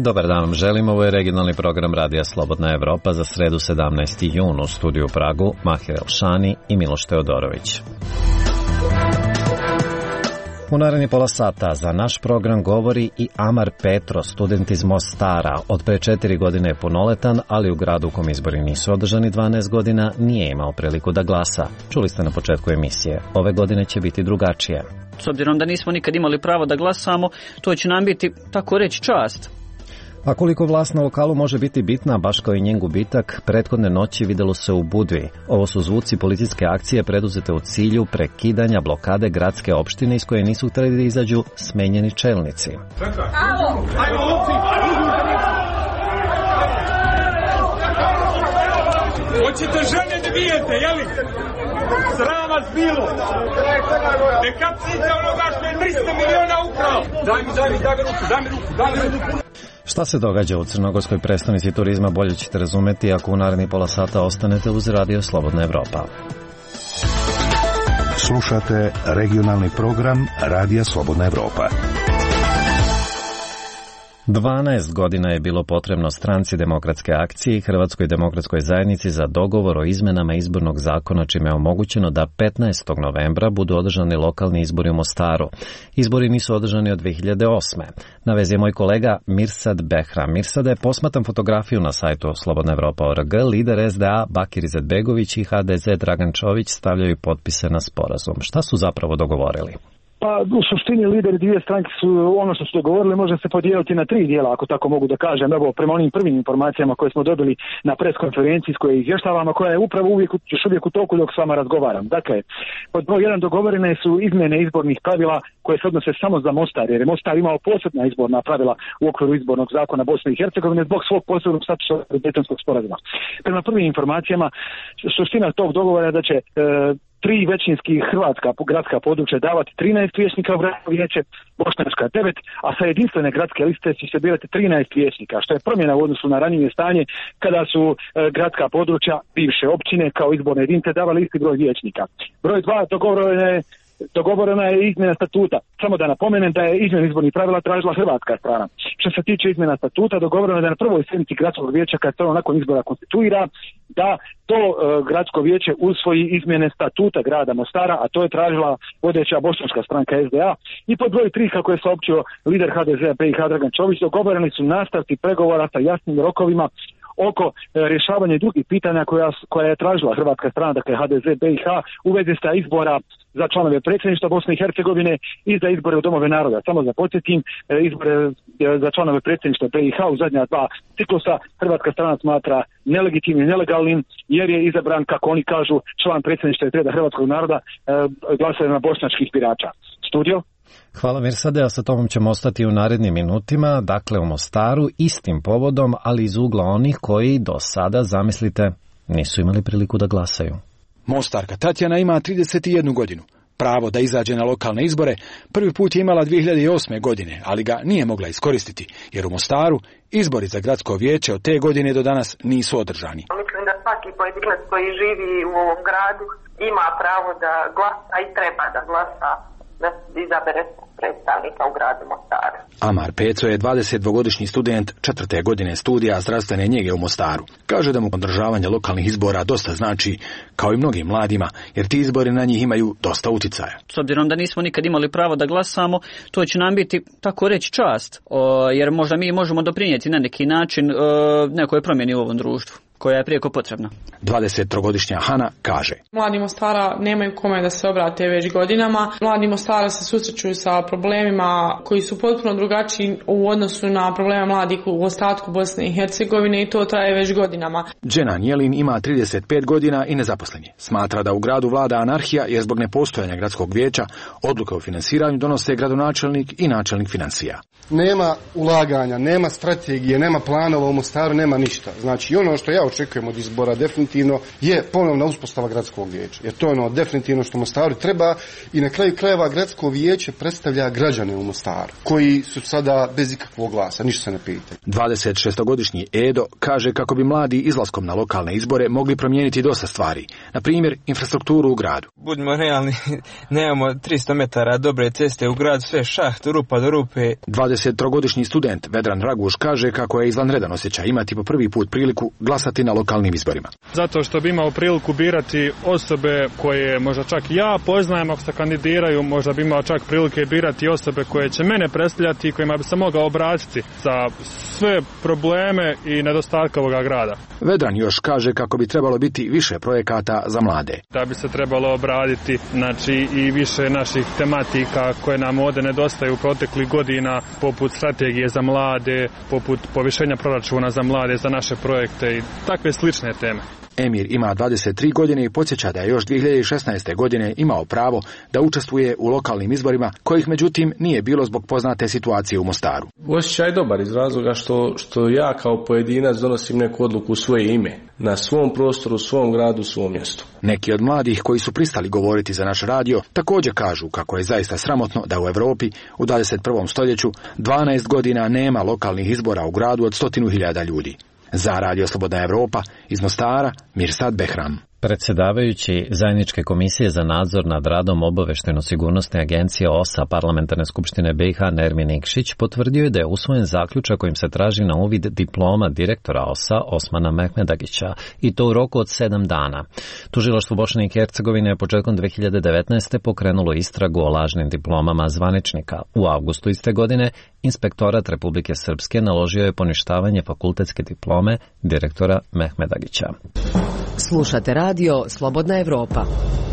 Dobar dan vam želim, ovo je regionalni program Radija Slobodna Evropa za sredu 17. jun u studiju u Pragu, Mahir Elšani i Miloš Teodorović. U naredni pola sata za naš program govori i Amar Petro, student iz Mostara. Od pre 4 godine je punoletan, ali u gradu u kom izbori nisu održani 12 godina nije imao priliku da glasa. Čuli ste na početku emisije. Ove godine će biti drugačije. S obzirom da nismo nikad imali pravo da glasamo, to će nam biti, tako reći, čast. A koliko vlast na lokalu može biti bitna, baš kao i njen gubitak, prethodne noći videlo se u Budvi. Ovo su zvuci policijske akcije preduzete u cilju prekidanja blokade gradske opštine iz koje nisu htjeli da izađu smenjeni čelnici. Hoćete žene da bijete, jeli? Sram vas bilo! Ne kapcite onoga što je 300 miliona ukrao! Daj mi ruku! Šta se događa u crnogorskoj prestonici turizma bolje ćete razumeti ako u naredni pola sata ostanete uz Radio Slobodna Evropa. Slušate regionalni program Radija Slobodna Evropa. 12 godina je bilo potrebno Stranci demokratske akcije i Hrvatskoj demokratskoj zajednici za dogovor o izmenama izbornog zakona, čime je omogućeno da 15. novembra budu održani lokalni izbori u Mostaru. Izbori nisu održani od 2008. Na vezi je moj kolega Mirsad Behram. Mirsade, posmatram fotografiju na sajtu Slobodna Evropa.org. Lider SDA Bakir Izetbegović i HDZ Dragan Čović stavljaju potpise na sporazum. Šta su zapravo dogovorili? Pa u suštini lideri dvije stranke su ono što su dogovorili može se podijeliti na 3 dijela, ako tako mogu da kažem. Evo, prema onim prvim informacijama koje smo dobili na preskonferenciji s koje izvještavamo, koja je upravo još uvijek u toku dok s vama razgovaram. Dakle, pod broj 1 dogovorene su izmjene izbornih pravila koje se odnose samo za Mostar, jer je Mostar imao posebna izborna pravila u okviru izbornog zakona Bosne i Hercegovine zbog svog posebnog statusa Dejtonskog sporazuma. Prema prvim informacijama, suština tog dogovora je da će 3 većinski hrvatska gradska područja davati 13 vijećnika u gradsko vijeće, bošnjačka 9, a sa jedinstvene gradske liste će se birati 13 vijećnika, što je promjena u odnosu na ranije stanje kada su gradska područja bivše općine kao izborne jedinice davali isti broj vijećnika. Broj 2 dogovorena je izmjena statuta. Samo da napomenem da je izmjena izbornih pravila tražila hrvatska strana. Što se tiče izmjena statuta, dogovoreno je da na prvoj sjednici gradskog vijeća, kad se ono nakon izbora konstituira, da to gradsko vijeće usvoji izmjene statuta grada Mostara, a to je tražila vodeća bošnjačka stranka SDA. I pod broj 3, kako je saopćio lider HDZ-a BiH Dragan Čović, dogovoreni su nastavci pregovora sa jasnim rokovima oko rješavanja drugih pitanja koja je tražila hrvatska strana, dakle HDZ BiH, u vezi sa izbora za članove predsjedništva Bosne i Hercegovine i za izbore u domove naroda. Samo za podsjetim, izbore za članove predsjedništva BiH u zadnja 2 ciklusa hrvatska strana smatra nelegitimnim, nelegalnim, jer je izabran, kako oni kažu, član predsjedništva iz reda hrvatskog naroda glasovima bošnjačkih birača. Studio? Hvala Mirsade, a sa tobom ćemo ostati u narednim minutima, dakle u Mostaru, istim povodom, ali iz ugla onih koji do sada, zamislite, nisu imali priliku da glasaju. Mostarka Tatjana ima 31 godinu. Pravo da izađe na lokalne izbore prvi put je imala 2008. godine, ali ga nije mogla iskoristiti, jer u Mostaru izbori za gradsko vijeće od te godine do danas nisu održani. Mislim da svaki pojedinac koji živi u ovom gradu ima pravo da glasa i treba da glasa, da izabere predstavnika u gradu Mostaru. Amar Petro je 22-godišnji student 4. godine studija zdravstvene njege u Mostaru. Kaže da mu održavanje lokalnih izbora dosta znači, kao i mnogim mladima, jer ti izbori na njih imaju dosta uticaja. S obzirom da nismo nikad imali pravo da glasamo, to će nam biti, tako reći, čast, jer možda mi možemo doprinijeti na neki način nekoj promjeni u ovom društvu, koja je prijeko potrebna. 23-godišnja Hana kaže: Mladi Mostara nemaju kome da se obrate već godinama. Mladi Mostara se susreću sa problemima koji su potpuno drugačiji u odnosu na probleme mladih u ostatku Bosne i Hercegovine i to traje već godinama. Dženan Jelin ima 35 godina i nezaposlen je. Smatra da u gradu vlada anarhija jer zbog nepostojanja gradskog vijeća odluke o finansiranju donose gradonačelnik i načelnik financija. Nema ulaganja, nema strategije, nema planova u Mostaru, nema ništa. Znači ono što ja očekujemo od izbora definitivno je ponovna uspostava gradskog vijeća. Jer to je ono definitivno što Mostaru treba i na kraju krajeva gradsko vijeće predstavlja građane u Mostaru koji su sada bez ikakvog glasa, ništa se ne pita. 26-godišnji Edo kaže kako bi mladi izlaskom na lokalne izbore mogli promijeniti dosta stvari. Na primjer, infrastrukturu u gradu. Budimo realni, nemamo 300 metara dobre ceste u gradu, sve šaht, rupa do rupe. 23-godišnji student Vedran Raguš kaže kako je izvanredan osjećaj imati po prvi put priliku glasati na lokalnim izborima. Zato što bi imao priliku birati osobe koje možda čak ja poznajem ako se kandidiraju, možda bi imao čak prilike birati osobe koje će mene predstavljati i kojima bi se mogao obratiti za sve probleme i nedostatke ovoga grada. Vedran još kaže kako bi trebalo biti više projekata za mlade. Da bi se trebalo obraditi i više naših tematika koje nam ovdje nedostaju proteklih godina, poput strategije za mlade, poput povišenja proračuna za mlade, za naše projekte i takve slične teme. Emir ima 23 godine i podsjeća da je još 2016. godine imao pravo da učestvuje u lokalnim izborima, kojih međutim nije bilo zbog poznate situacije u Mostaru. Osjećaj je dobar iz razloga što ja kao pojedinac donosim neku odluku u svoje ime, na svom prostoru, svom gradu, svom mjestu. Neki od mladih koji su pristali govoriti za naš radio također kažu kako je zaista sramotno da u Europi u 21. stoljeću 12 godina nema lokalnih izbora u gradu od 100.000 ljudi. Za Radio Slobodna Evropa, iz Mostara, Mirsad Behram. Predsjedavajući Zajedničke komisije za nadzor nad radom Obavještajno-sigurnosne agencije OSA Parlamentarne skupštine BiH Nermin Ikšić potvrdio je da je usvojen zaključak kojim se traži na uvid diploma direktora OSA Osmana Mehmedagića i to u roku od 7 dana. Tužilaštvo Bosne i Hercegovine je početkom 2019. pokrenulo istragu o lažnim diplomama zvaničnika. U avgustu iste godine Inspektorat Republike Srpske naložio je poništavanje fakultetske diplome direktora Mehmedagića. Slušate radio Slobodna Evropa.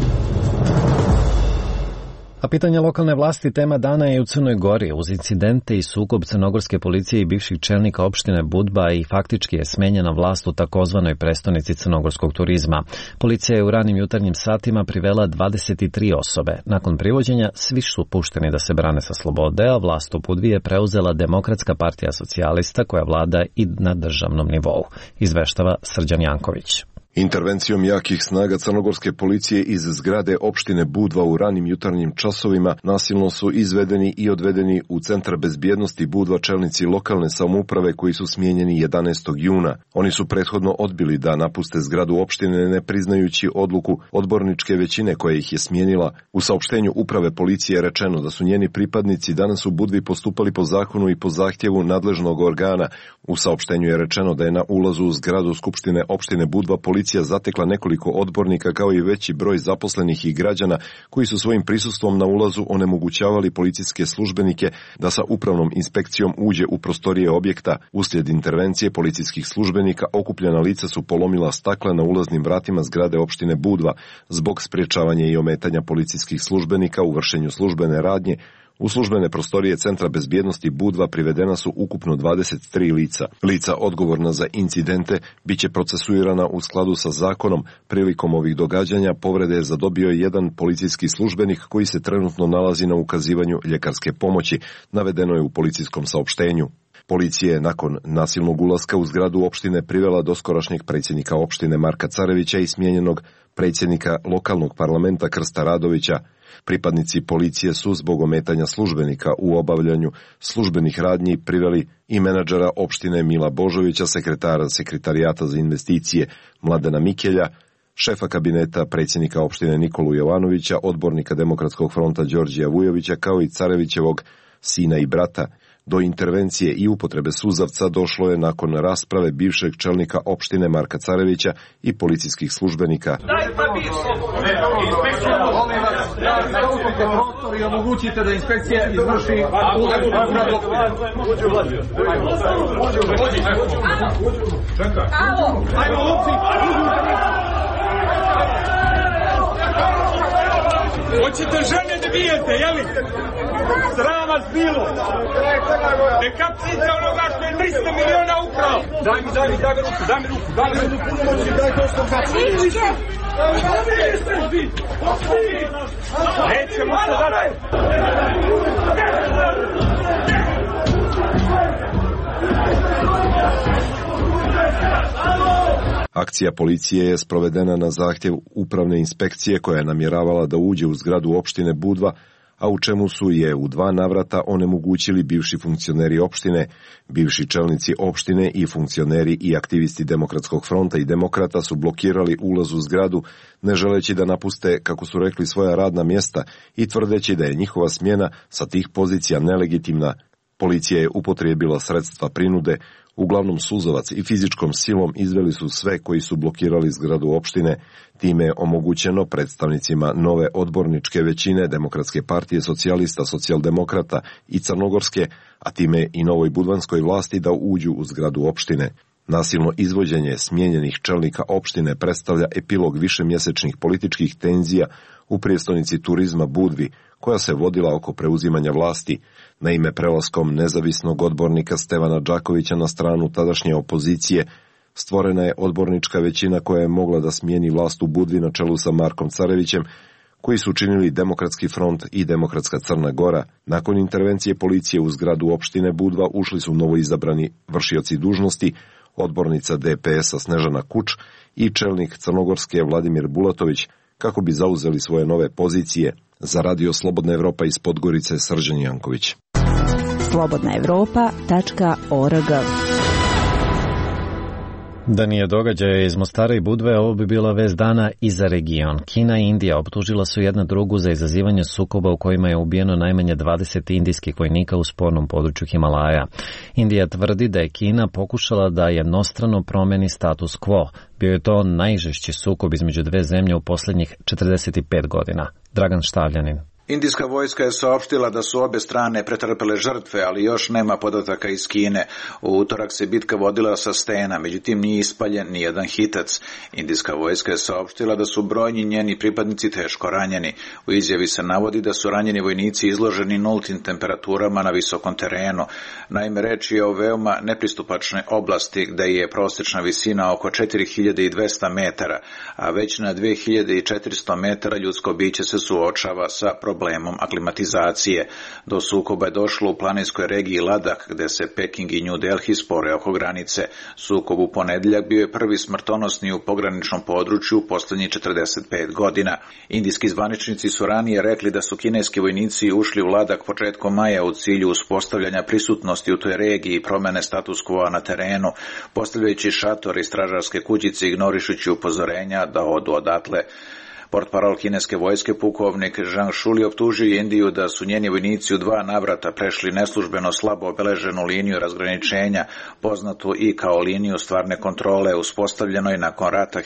A pitanje lokalne vlasti tema dana je u Crnoj Gori. Uz incidente i sukob crnogorske policije i bivših čelnika opštine Budva i faktički je smenjena vlast u takozvanoj prestonici crnogorskog turizma. Policija je u ranim jutarnjim satima privela 23 osobe. Nakon privođenja svi su pušteni da se brane sa slobode, a vlast u Budvi je preuzela Demokratska partija socijalista koja vlada i na državnom nivou. Izveštava Srđan Janković. Intervencijom jakih snaga crnogorske policije iz zgrade opštine Budva u ranim jutarnjim časovima nasilno su izvedeni i odvedeni u centar bezbjednosti Budva čelnici lokalne samouprave koji su smijenjeni 11. juna. Oni su prethodno odbili da napuste zgradu opštine ne priznajući odluku odborničke većine koja ih je smijenila. U saopštenju uprave policije je rečeno da su njeni pripadnici danas u Budvi postupali po zakonu i po zahtjevu nadležnog organa. U saopštenju je rečeno da je na ulazu u zgradu skupštine opštine Budva policija zatekla nekoliko odbornika kao i veći broj zaposlenih i građana koji su svojim prisustvom na ulazu onemogućavali policijske službenike da sa upravnom inspekcijom uđe u prostorije objekta. Uslijed intervencije policijskih službenika okupljena lica su polomila stakla na ulaznim vratima zgrade opštine Budva. Zbog sprječavanja i ometanja policijskih službenika u vršenju službene radnje, u službene prostorije Centra bezbjednosti Budva privedena su ukupno 23 lica. Lica odgovorna za incidente biće procesuirana u skladu sa zakonom. Prilikom ovih događanja povrede je zadobio jedan policijski službenik koji se trenutno nalazi na ukazivanju ljekarske pomoći, navedeno je u policijskom saopštenju. Policija je nakon nasilnog ulaska u zgradu opštine privela doskorašnjeg predsjednika opštine Marka Carevića i smijenjenog predsjednika lokalnog parlamenta Krsta Radovića. Pripadnici policije su zbog ometanja službenika u obavljanju službenih radnji priveli i menadžera opštine Mila Božovića, sekretara Sekretarijata za investicije Mladena Mikelja, šefa kabineta predsjednika opštine Nikolu Jovanovića, odbornika Demokratskog fronta Đorđija Vujovića, kao i Carevićevog sina i brata. Do intervencije i upotrebe suzavca došlo je nakon rasprave bivšeg čelnika opštine Marka Carevića i policijskih službenika. Daj papir! Molim vas, zauzmite prostor i omogućite da inspekcija izvrši ulaz u zgradu opštine. Čekaj. Ajmo, lupci! Hoćete žene da bijete, jeli? Sram vas bilo! Ne kapcite onoga što je 300 miliona ukrao! Daj mi ruku! Daj to što kapcite! Nećemo se dati! Akcija policije je sprovedena na zahtjev upravne inspekcije koja je namjeravala da uđe u zgradu opštine Budva, a u čemu su je u 2 navrata onemogućili bivši funkcioneri opštine, bivši čelnici opštine i funkcioneri i aktivisti Demokratskog fronta i Demokrata su blokirali ulaz u zgradu, ne želeći da napuste, kako su rekli, svoja radna mjesta i tvrdeći da je njihova smjena sa tih pozicija nelegitimna. Policija je upotrijebila sredstva prinude, uglavnom suzovac i fizičkom silom izveli su sve koji su blokirali zgradu opštine. Time je omogućeno predstavnicima nove odborničke većine Demokratske partije socijalista, socijaldemokrata i crnogorske, a time i novoj budvanskoj vlasti da uđu u zgradu opštine. Nasilno izvođenje smijenjenih čelnika opštine predstavlja epilog višemjesečnih političkih tenzija u prijestolnici turizma Budvi, koja se vodila oko preuzimanja vlasti. Naime, prelaskom nezavisnog odbornika Stevana Đakovića na stranu tadašnje opozicije, stvorena je odbornička većina koja je mogla da smijeni vlast u Budvi na čelu sa Markom Carevićem, koji su činili Demokratski front i Demokratska Crna Gora. Nakon intervencije policije u zgradu opštine Budva ušli su novoizabrani vršioci dužnosti, odbornica DPS-a Snežana Kuč i čelnik Crnogorske Vladimir Bulatović, kako bi zauzeli svoje nove pozicije. Za Radio Slobodna Evropa iz Podgorice, Srđan Janković. slobodnaevropa.org. Da nije događaja iz Mostara i Budve, ovo bi bila vest dana i za region. Kina i Indija optužila su jedna drugu za izazivanje sukoba u kojima je ubijeno najmanje 20 indijskih vojnika u spornom području Himalaja. Indija tvrdi da je Kina pokušala da jednostrano promeni status quo. Bio je to najžešći sukob između 2 zemlje u posljednjih 45 godina. Dragan Štavljanin. Indijska vojska je saopštila da su obe strane pretrpele žrtve, ali još nema podataka iz Kine. U utorak se bitka vodila sa stena, međutim nije ispaljen ni jedan hitac. Indijska vojska je saopštila da su brojni njeni pripadnici teško ranjeni. U izjavi se navodi da su ranjeni vojnici izloženi nultim temperaturama na visokom terenu. Naime, reč je o veoma nepristupačnoj oblasti gde je prosječna visina oko 4200 metara, a već na 2400 metara ljudsko biće se suočava sa problemom aklimatizacije. Do sukoba je došlo u planinskoj regiji Ladak, gde se Peking i New Delhi spore oko granice. Sukob u ponedjeljak bio je prvi smrtonosni u pograničnom području u posljednjih 45 godina. Indijski zvaničnici su ranije rekli da su kineski vojnici ušli u Ladak početkom maja u cilju uspostavljanja prisutnosti u toj regiji i promene status quo na terenu, postavljajući šatore i stražarske kućice, ignorišući upozorenja da odu odatle. Portparol kineske vojske pukovnik Zhang Shuli optužio Indiju da su njeni vojnici u 2 navrata prešli neslužbeno slabo obeleženu liniju razgraničenja, poznatu i kao liniju stvarne kontrole, uspostavljenoj nakon rata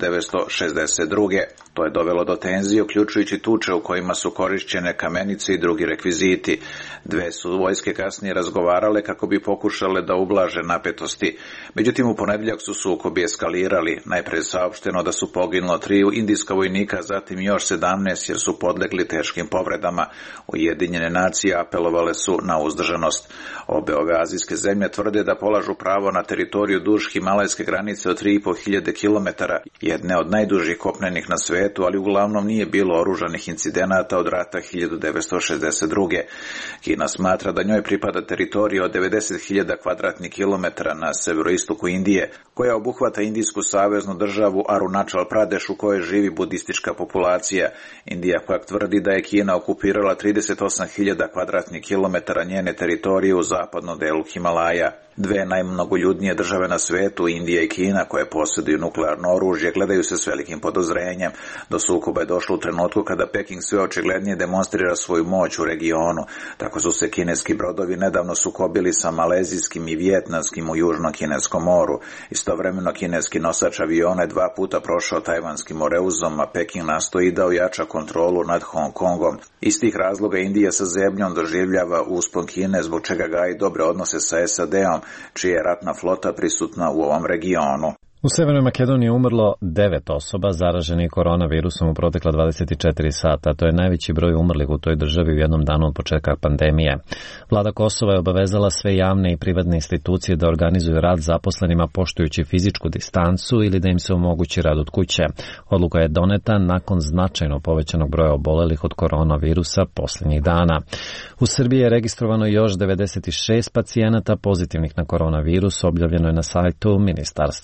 1962. To je dovelo do tenzije, uključujući tuče u kojima su korišćene kamenice i drugi rekviziti. 2 su vojske kasnije razgovarale kako bi pokušale da ublaže napetosti. Međutim, u ponedjeljak su sukobi eskalirali. Najpre je saopšteno da su poginulo 3 indijska vojnika, zatim još 17 jer su podlegli teškim povredama. Ujedinjene nacije apelovale su na uzdržanost. Obe ove azijske zemlje tvrde da polažu pravo na teritoriju duž himalajske granice od 3500 km, jedne od najdužih kopnenih na svetu, ali uglavnom nije bilo oružanih incidenata od rata 1962. Kina smatra da njoj pripada teritorija od 90.000 kvadratnih kilometara na severoistoku Indije, koja obuhvata indijsku saveznu državu Arunachal Pradesh u kojoj živi budistička populacija. Indija pak tvrdi da je Kina okupirala 38.000 kvadratnih kilometara njene teritorije u zapadnom delu Himalaja. 2 najmnogoljudnije države na svetu, Indija i Kina, koje posjeduju nuklearno oružje, gledaju se s velikim podozrenjem. Do sukoba je došlo u trenutku kada Peking sve očiglednije demonstrira svoju moć u regionu. Tako su se kineski brodovi nedavno sukobili sa malezijskim i vijetnamskim u južnom kineskom moru. Istovremeno kineski nosač aviona je 2 puta prošao tajvanskim moreuzom, a Peking nastoji da ojača kontrolu nad Hong Kongom. Iz tih razloga Indija sa zebnjom doživljava uspon Kine, zbog čega gaji dobre odnose sa SAD-om, čija je ratna flota prisutna u ovom regionu. U Severnoj Makedoniji je umrlo 9 osoba zaraženih koronavirusom u protekla 24 sata. To je najveći broj umrlih u toj državi u jednom danu od početka pandemije. Vlada Kosova je obavezala sve javne i privatne institucije da organizuju rad zaposlenima poštujući fizičku distancu ili da im se omogući rad od kuće. Odluka je doneta nakon značajno povećanog broja obolelih od koronavirusa posljednjih dana. U Srbiji je registrovano još 96 pacijenata pozitivnih na koronavirus, objavljeno je na sajtu Ministarstva zdravlja.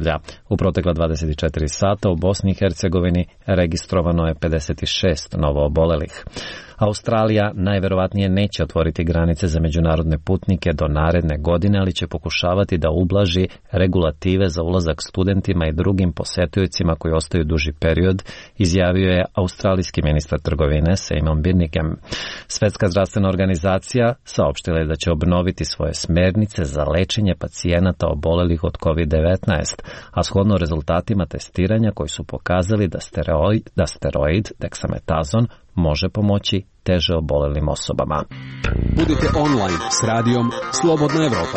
zdravlja. U protekla 24 sata u Bosni i Hercegovini registrovano je 56 novoobolelih. Australija najverovatnije neće otvoriti granice za međunarodne putnike do naredne godine, ali će pokušavati da ublaži regulative za ulazak studentima i drugim posetiocima koji ostaju duži period, izjavio je australijski ministar trgovine Simon Birmingham. Svetska zdravstvena organizacija saopštila je da će obnoviti svoje smernice za lečenje pacijenata obolelih od COVID-19, a shodno rezultatima testiranja koji su pokazali da steroid deksametazon može pomoći teže obolelim osobama. Budite online s radijom Slobodna Evropa.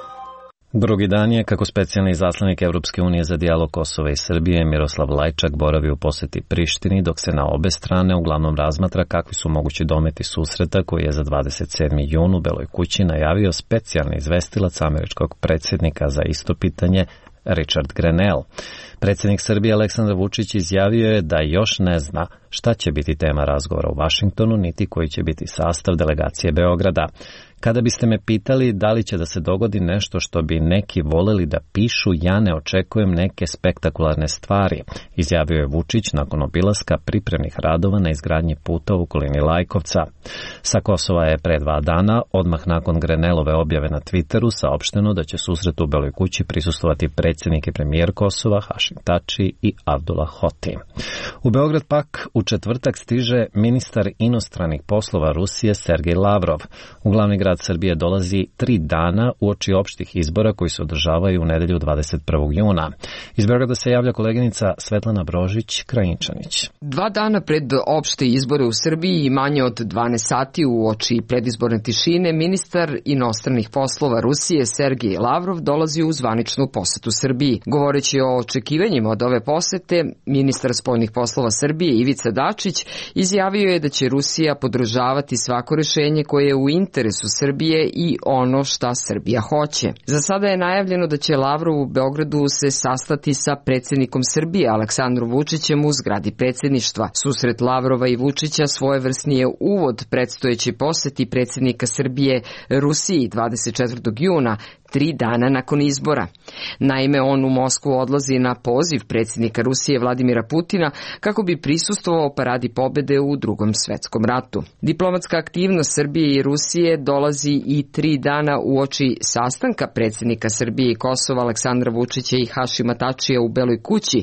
Drugi dan je kako specijalni izaslanik Evropske unije za dijalog Kosova i Srbije Miroslav Lajčak boravi u poseti Prištini, dok se na obe strane uglavnom razmatra kakvi su mogući dometi susreta koji je za 27. jun u Beloj kući najavio specijalni izvestilac američkog predsjednika za isto pitanje Richard Grenell. Predsjednik Srbije Aleksandar Vučić izjavio je da još ne zna šta će biti tema razgovora u Vašingtonu, niti koji će biti sastav delegacije Beograda. Kada biste me pitali da li će da se dogodi nešto što bi neki voleli da pišu, ja ne očekujem neke spektakularne stvari, izjavio je Vučić nakon obilaska pripremnih radova na izgradnji puta u okolini Lajkovca. Sa Kosova je pre 2 dana, odmah nakon Grenellove objave na Twitteru, saopšteno da će susretu u Beloj kući prisustvovati predsjednik i premijer Kosova Hašim Tači i Abdullah Hoti. U Beograd pak u četvrtak stiže ministar inostranih poslova Rusije Sergej Lavrov. U glavni grad Srbije dolazi 3 dana uoči opštih izbora koji se održavaju u nedelju 21. juna. Iz Beograda se javlja koleginica Svetlana Brožić-Krajinčanić. 2 dana pred opšte izbore u Srbiji i manje od 12 sati uoči predizborne tišine, ministar inostranih poslova Rusije Sergej Lavrov dolazi u zvaničnu posetu Srbiji. Govoreći o očekivanjima od ove posete, ministar spoljnih poslova Srbije Ivica Dačić izjavio je da će Rusija podržavati svako rešenje koje je u interesu Srbije i ono šta Srbija hoće. Za sada je najavljeno da će Lavrov u Beogradu se sastati sa predsjednikom Srbije Aleksandrom Vučićem u zgradi predsjedništva. Susret Lavrova i Vučića svojevrsni je uvod predstojeći poseti predsjednika Srbije Rusiji 24. juna, 3 dana nakon izbora. Naime, on u Moskvu odlazi na poziv predsjednika Rusije Vladimira Putina kako bi prisustvovao paradi pobede u Drugom svetskom ratu. Diplomatska aktivnost Srbije i Rusije dolazi i 3 dana uoči sastanka predsjednika Srbije i Kosova Aleksandra Vučića i Hašima Tačija u Beloj kući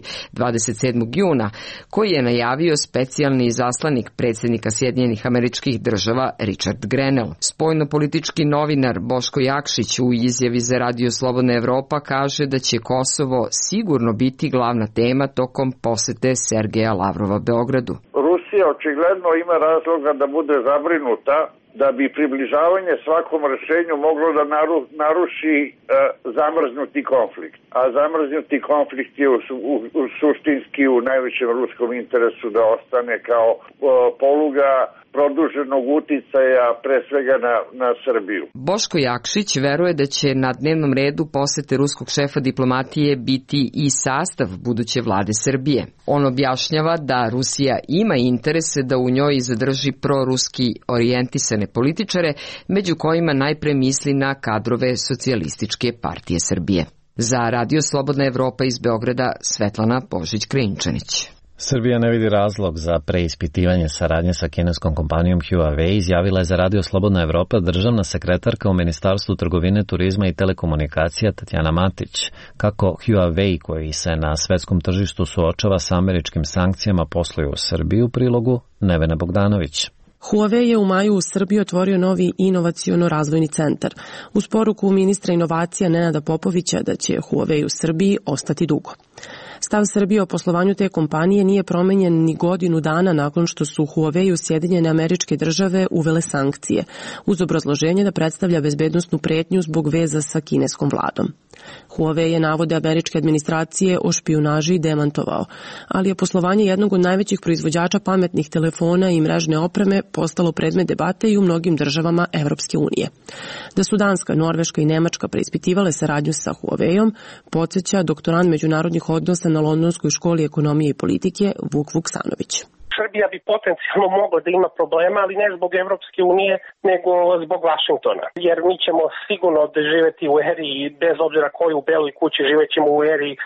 27. juna, koji je najavio specijalni izaslanik predsjednika Sjedinjenih Američkih Država Richard Grenell. Spoljnopolitički novinar Boško Jakšić u izjavi za Radio Slobodna Evropa kaže da će Kosovo sigurno biti glavna tema tokom posete Sergeja Lavrova Beogradu. Rusija očigledno ima razloga da bude zabrinuta da bi približavanje svakom rešenju moglo da naruši zamrznuti konflikt. A zamrznuti konflikt je suštinski u najvećem ruskom interesu da ostane kao poluga produženog uticaja pre svega na Srbiju. Boško Jakšić veruje da će na dnevnom redu posete ruskog šefa diplomatije biti i sastav buduće vlade Srbije. On objašnjava da Rusija ima interese da u njoj zadrži proruski orijentisane političare, među kojima najpre misli na kadrove Socijalističke partije Srbije. Za Radio Slobodna Evropa iz Beograda Svetlana Božić-Krajinčanić. Srbija ne vidi razlog za preispitivanje saradnje sa kineskom kompanijom Huawei, izjavila je za Radio Slobodna Evropa državna sekretarka u Ministarstvu trgovine, turizma i telekomunikacija Tatjana Matić. Kako Huawei, koji se na svetskom tržištu suočava sa američkim sankcijama, posluju u Srbiji, u prilogu Nevena Bogdanović. Huawei je u maju u Srbiji otvorio novi inovaciono-razvojni centar. Uz poruku ministra inovacija Nenada Popovića da će Huawei u Srbiji ostati dugo. Stav Srbije o poslovanju te kompanije nije promenjen ni godinu dana nakon što su Huawei u Sjedinjene Američke Države uvele sankcije, uz obrazloženje da predstavlja bezbednosnu pretnju zbog veza sa kineskom vladom. Huawei je navode američke administracije o špijunaži demantovao, ali je poslovanje jednog od najvećih proizvođača pametnih telefona i mrežne opreme postalo predmet debate i u mnogim državama Evropske unije. Da su Danska, Norveška i Nemačka preispitivale saradnju sa Huaweiom, podsjeća doktorant međunarodnih odnosa na Londonskoj školi ekonomije i politike Vuk Vuksanović. Srbija bi potencijalno mogla da ima problema, ali ne zbog Evropske unije, nego zbog Vašingtona. Jer mi ćemo sigurno živeti u eri, bez obzira koju u Beloj kući, živećemo u eri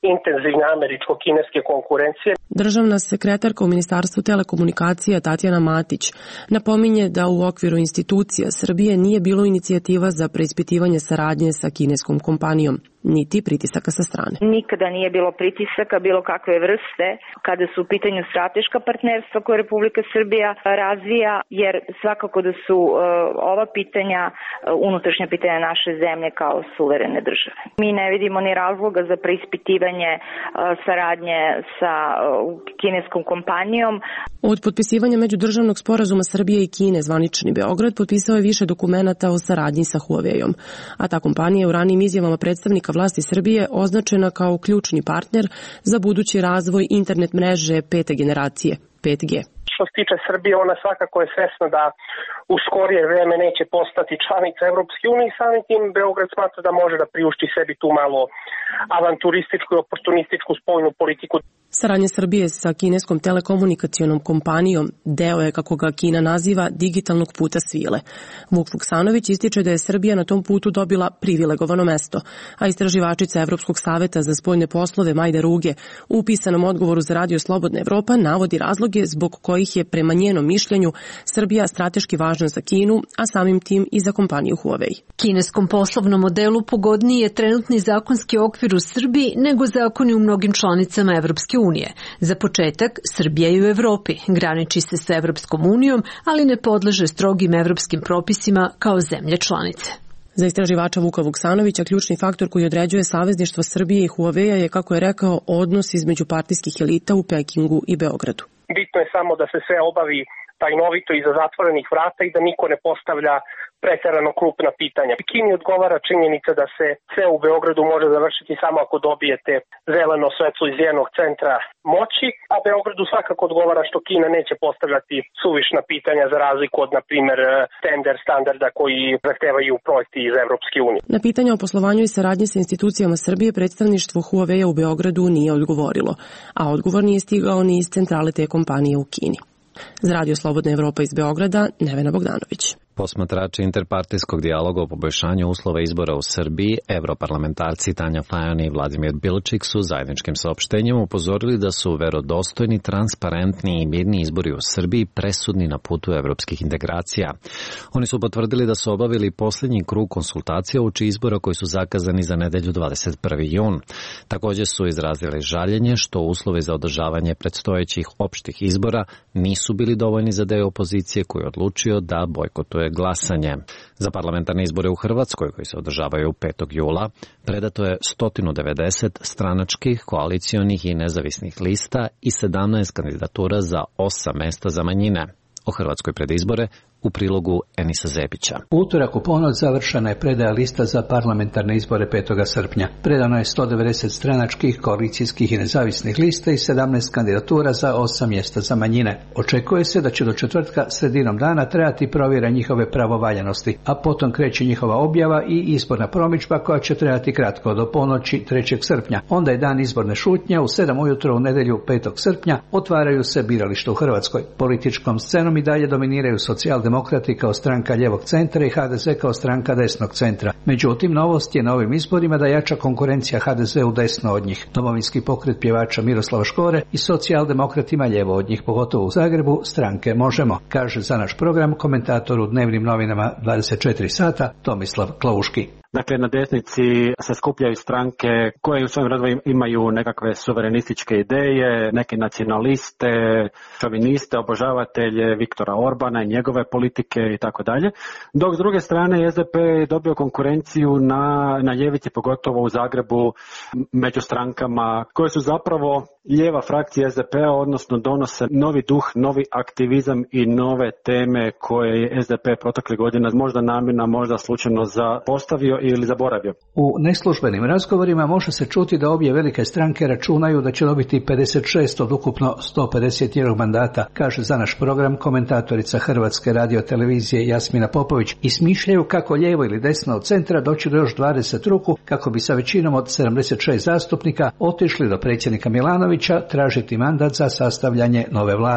intenzivne američko-kineske konkurencije. Državna sekretarka u Ministarstvu telekomunikacija Tatjana Matić napominje da u okviru institucija Srbije nije bilo inicijativa za preispitivanje saradnje sa kineskom kompanijom, niti pritisaka sa strane. Nikada nije bilo pritisaka bilo kakve vrste kada su u pitanju strateška partnerstva koje Republika Srbija razvija, jer svakako da su ova pitanja unutrašnja pitanja naše zemlje kao suverene države. Mi ne vidimo ni razloga za preispitivanje saradnje sa kineskom kompanijom. Od potpisivanja međudržavnog sporazuma Srbije i Kine zvanični Beograd potpisao je više dokumenata o saradnji sa Huaweiom, a ta kompanija u ranijim izjavama predstavnika vlasti Srbije označena kao ključni partner za budući razvoj internet mreže 5. generacije, 5G. Što se tiče Srbije, ona svakako je svesna da u skorije vreme neće postati članica Evropske unije i samim tim Beograd smatra da može da priušti sebi tu malo avanturističku i oportunističku spoljnu politiku. Saradnja Srbije sa kineskom telekomunikacionom kompanijom deo je, kako ga Kina naziva, digitalnog puta svile. Vuk Vuksanović ističe da je Srbija na tom putu dobila privilegovano mesto, a istraživačica Evropskog saveta za spoljne poslove Majda Ruge u pisanom odgovoru za Radio Slobodna Evropa navodi razloge zbog kojih je prema njenom mišljenju Srbija strateški važna za Kinu, a samim tim i za kompaniju Huawei. Kineskom poslovnom modelu pogodniji je trenutni zakonski okvir u Srbiji nego zakoni u mnogim članicama Evropske unije. Za početak, Srbija je u Evropi, graniči se sa Evropskom unijom, ali ne podleže strogim evropskim propisima kao zemlje članice. Za istraživača Vuka Vuksanovića ključni faktor koji određuje savezništvo Srbije i Huawei je, kako je rekao, odnos između partijskih elita u Pekingu i Beogradu. Bitno je samo da se sve obavi tajnovito iza zatvorenih vrata i da niko ne postavlja preterano krupna pitanja. Kini odgovara činjenica da se sve u Beogradu može završiti samo ako dobijete zeleno svetlo iz jednog centra moći, a Beogradu svakako odgovara što Kina neće postavljati suvišna pitanja za razliku od, na primjer, tender standarda koji zahtevaju projekti iz Evropske unije. Na pitanja o poslovanju i saradnji sa institucijama Srbije predstavništvo Huawei u Beogradu nije odgovorilo, a odgovor nije stigao ni iz centrale te kompanije u Kini. Za Radio Slobodna Evropa iz Beograda, Nevena Bogdanović. Posmatrači interpartijskog dijaloga o poboljšanju uslova izbora u Srbiji, europarlamentarci Tanja Fajon i Vladimir Bilčik su zajedničkim saopštenjem upozorili da su verodostojni, transparentni i mirni izbori u Srbiji presudni na putu evropskih integracija. Oni su potvrdili da su obavili posljednji krug konsultacija uoči izbora koji su zakazani za nedelju 21. jun. Također su izrazili žaljenje što uslovi za održavanje predstojećih opštih izbora nisu bili dovoljni za deo opozicije koji je odlučio da bojkotuje glasanje. Za parlamentarne izbore u Hrvatskoj, koji se održavaju 5. jula, predato je 190 stranačkih, koalicijonih i nezavisnih lista i 17 kandidatura za 8 mesta za manjine. O Hrvatskoj pred izbore u prilogu Enisa Zebića. U utorak u ponoć završena je predaja lista za parlamentarne izbore 5. srpnja. Predano je 190 stranačkih, koalicijskih i nezavisnih lista i 17 kandidatura za 8 mjesta za manjine. Očekuje se da će do četvrtka sredinom dana trajati provjera njihove pravovaljanosti, a potom kreće njihova objava i izborna promidžba koja će trajati kratko do ponoći 3. srpnja. Onda je dan izborne šutnje, u 7 ujutro u nedjelju 5. srpnja otvaraju se birališta u Hrvatskoj. Političkom scenom i dalje dominiraju socijaldemokrati kao stranka ljevog centra i HDZ kao stranka desnog centra. Međutim, novost je na ovim izborima da jača konkurencija HDZ-u desno od njih. Domovinski pokret pjevača Miroslava Škore i socijaldemokratima ljevo od njih, pogotovo u Zagrebu, stranke Možemo, kaže za naš program komentator u dnevnim novinama 24 sata Tomislav Klauški. Dakle, na desnici se skupljaju stranke koje u svojim redovima imaju nekakve suverenističke ideje, neke nacionaliste, šoviniste, obožavatelje Viktora Orbana i njegove politike i tako dalje. Dok s druge strane SDP je dobio konkurenciju na ljevici, pogotovo u Zagrebu, među strankama koje su zapravo lijeva frakcija SDP-a, odnosno donose novi duh, novi aktivizam i nove teme koje je SDP proteklih godina možda namjerno, možda slučajno zapostavio ili zaboravio. U neslužbenim razgovorima može se čuti da obje velike stranke računaju da će dobiti 56 od ukupno 151 mandata, kaže za naš program komentatorica Hrvatske radiotelevizije Jasmina Popović, i smišljaju kako lijevo ili desno od centra doći do još 20 ruku kako bi sa većinom od 76 zastupnika otišli do predsjednika Milanovića tražiti mandat za sastavljanje nove vlade.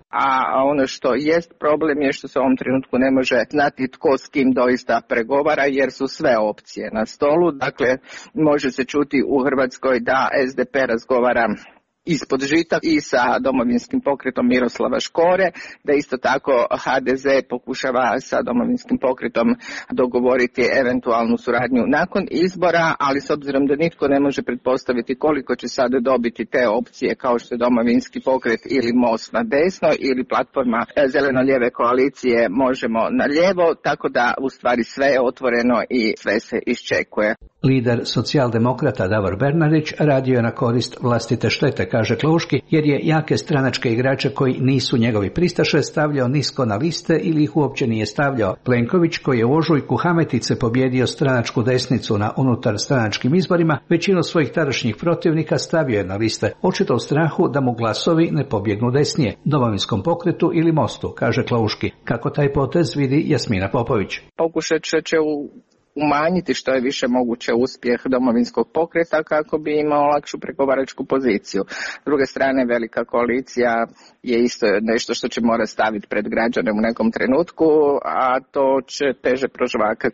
a ono što jest problem je što se u ovom trenutku ne može znati tko s kim doista pregovara, jer su sve opcije na stolu. Dakle, može se čuti u Hrvatskoj da SDP razgovara ispod žita i sa Domovinskim pokretom Miroslava Škore, da isto tako HDZ pokušava sa Domovinskim pokretom dogovoriti eventualnu suradnju nakon izbora, ali s obzirom da nitko ne može pretpostaviti koliko će sada dobiti te opcije kao što je Domovinski pokret ili Most na desno ili platforma zeleno-lijeve koalicije Možemo na lijevo, tako da u stvari sve je otvoreno i sve se iščekuje. Lider socijaldemokrata Davor Bernardić radio je na korist vlastite štete, kaže Klauški, jer je jake stranačke igrače koji nisu njegovi pristaše stavljao nisko na liste ili ih uopće nije stavljao. Plenković, koji je u ožujku Hametice pobjedio stranačku desnicu na unutar stranačkim izborima, većinu svojih tadašnjih protivnika stavio je na liste, očito u strahu da mu glasovi ne pobjegnu desnije, Domovinskom pokretu ili Mostu, kaže Klauški. Kako taj potez vidi Jasmina Popović? Pokušat će umanjiti što je više moguće uspjeh Domovinskog pokreta kako bi imao lakšu pregovaračku poziciju. S druge strane, velika koalicija je isto nešto što će morati staviti pred građane u nekom trenutku, a to će teže prožvakati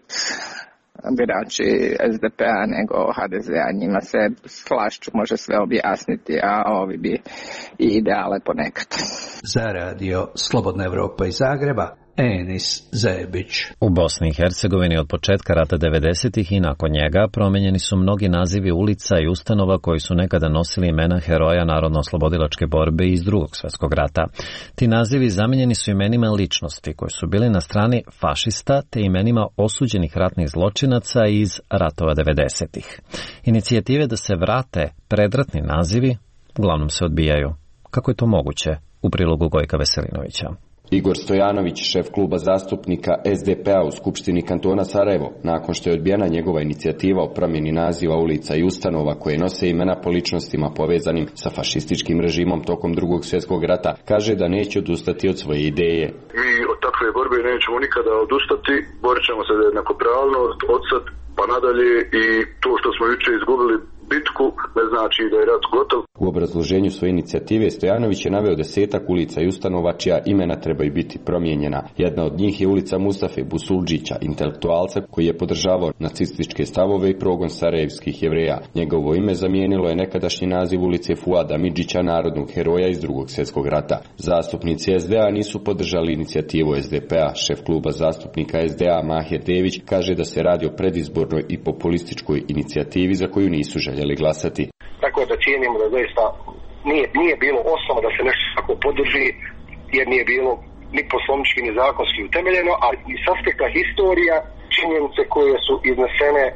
birači SDP-a nego HDZ-a. Njima se s flašću može sve objasniti, a ovi bi i ideale ponekad. Za radio Slobodna Evropa iz Zagreba, Enis Zebić. U Bosni i Hercegovini od početka rata 90-ih i nakon njega promijenjeni su mnogi nazivi ulica i ustanova koji su nekada nosili imena heroja narodno-oslobodilačke borbe iz Drugog svjetskog rata. Ti nazivi zamijenjeni su imenima ličnosti koji su bili na strani fašista te imenima osuđenih ratnih zločinaca iz ratova 90-ih. Inicijative da se vrate predratni nazivi uglavnom se odbijaju. Kako je to moguće? U prilogu Gojka Veselinovića. Igor Stojanović, šef kluba zastupnika SDP-a u Skupštini kantona Sarajevo, nakon što je odbijena njegova inicijativa o promjeni naziva ulica i ustanova koje nose imena po ličnostima povezanim sa fašističkim režimom tokom Drugog svjetskog rata, kaže da neće odustati od svoje ideje. Mi od takve borbe nećemo nikada odustati, borit ćemo se jednakopravno od sad pa nadalje i to što smo jučer izgubili bitku ne znači da je rat gotov. U obrazloženju svoje inicijative Stojanović je naveo 10 ulica i ustanova čija imena trebaju biti promijenjena. Jedna od njih je ulica Mustafe Busulđića, intelektualca koji je podržavao nacističke stavove i progon sarajevskih Jevreja. Njegovo ime zamijenilo je nekadašnji naziv ulice Fuada Midžića, narodnog heroja iz Drugog svjetskog rata. Zastupnici SDA nisu podržali inicijativu SDP-a. Šef kluba zastupnika SDA Mahir Dević kaže da se radi o predizbornoj i populističkoj inicijativi za koju nisu željeli glasati. Tako da cijenimo da zaista nije bilo osnova da se nešto tako podrži, jer nije bilo ni poslovnički ni zakonski utemeljeno, a i s aspekta historija činjenice koje su iznesene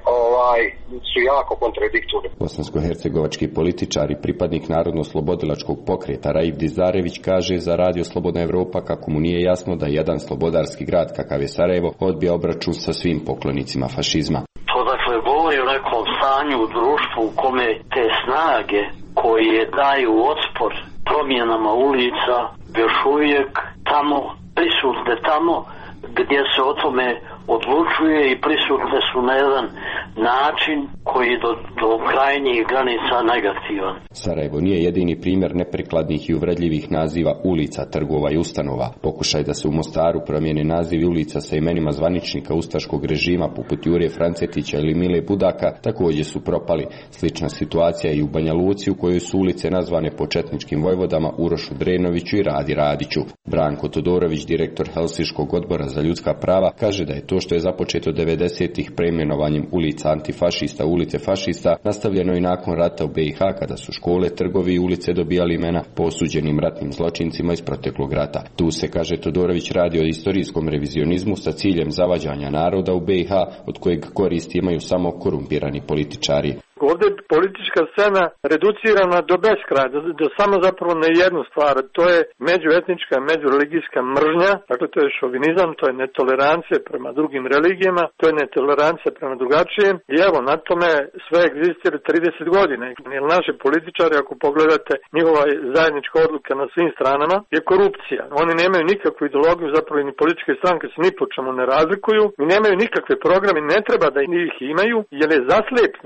su jako kontradiktorne. Bosansko-hercegovački političar i pripadnik Narodno-slobodilačkog pokreta Raif Dizarević kaže za radio Slobodna Evropa kako mu nije jasno da jedan slobodarski grad kakav je Sarajevo odbija obračun sa svim poklonicima fašizma. To dakle govori o nekom stanju u društvu u kome te snage koje daju otpor promjenama ulica još uvijek tamo prisutne tamo gdje se o tome odlučuje i prisutne su na jedan način koji do krajnjih granica negativan. Sarajevo nije jedini primjer neprikladnih i uvredljivih naziva ulica, trgova i ustanova. Pokušaj da se u Mostaru promijene nazivi ulica sa imenima zvaničnika ustaškog režima poput Jure Francetića ili Mile Budaka također su propali. Slična situacija i u Banja Luci u kojoj su ulice nazvane po četničkim vojvodama Urošu Drenoviću i Radi Radiću. Branko Todorović, direktor Helsinškog odbora za ljudska prava, kaže da je to što je započeto 90-ih preimenovanjem ulica antifašista u ulice fašista nastavljeno i nakon rata u BiH kada su škole, trgovi i ulice dobijali imena po osuđenim ratnim zločincima iz proteklog rata. Tu se, kaže Todorović, radi o istorijskom revizionizmu sa ciljem zavađanja naroda u BiH od kojeg koristi imaju samo korumpirani političari. Ovdje je politička scena reducirana do beskraja, do samo zapravo na jednu stvar, to je međuetnička, međureligijska mržnja, dakle to je šovinizam, to je netolerancija prema drugim religijama, to je netolerancija prema drugačijem i evo na tome sve egzistira 30 godina. Jer naši političari, ako pogledate njihova zajednička odluka na svim stranama, je korupcija. Oni nemaju nikakvu ideologiju, zapravo ni političke stranke se ni po čemu ne razlikuju i nemaju nikakve programe, ne treba da ih imaju jer je zaslijepljenost.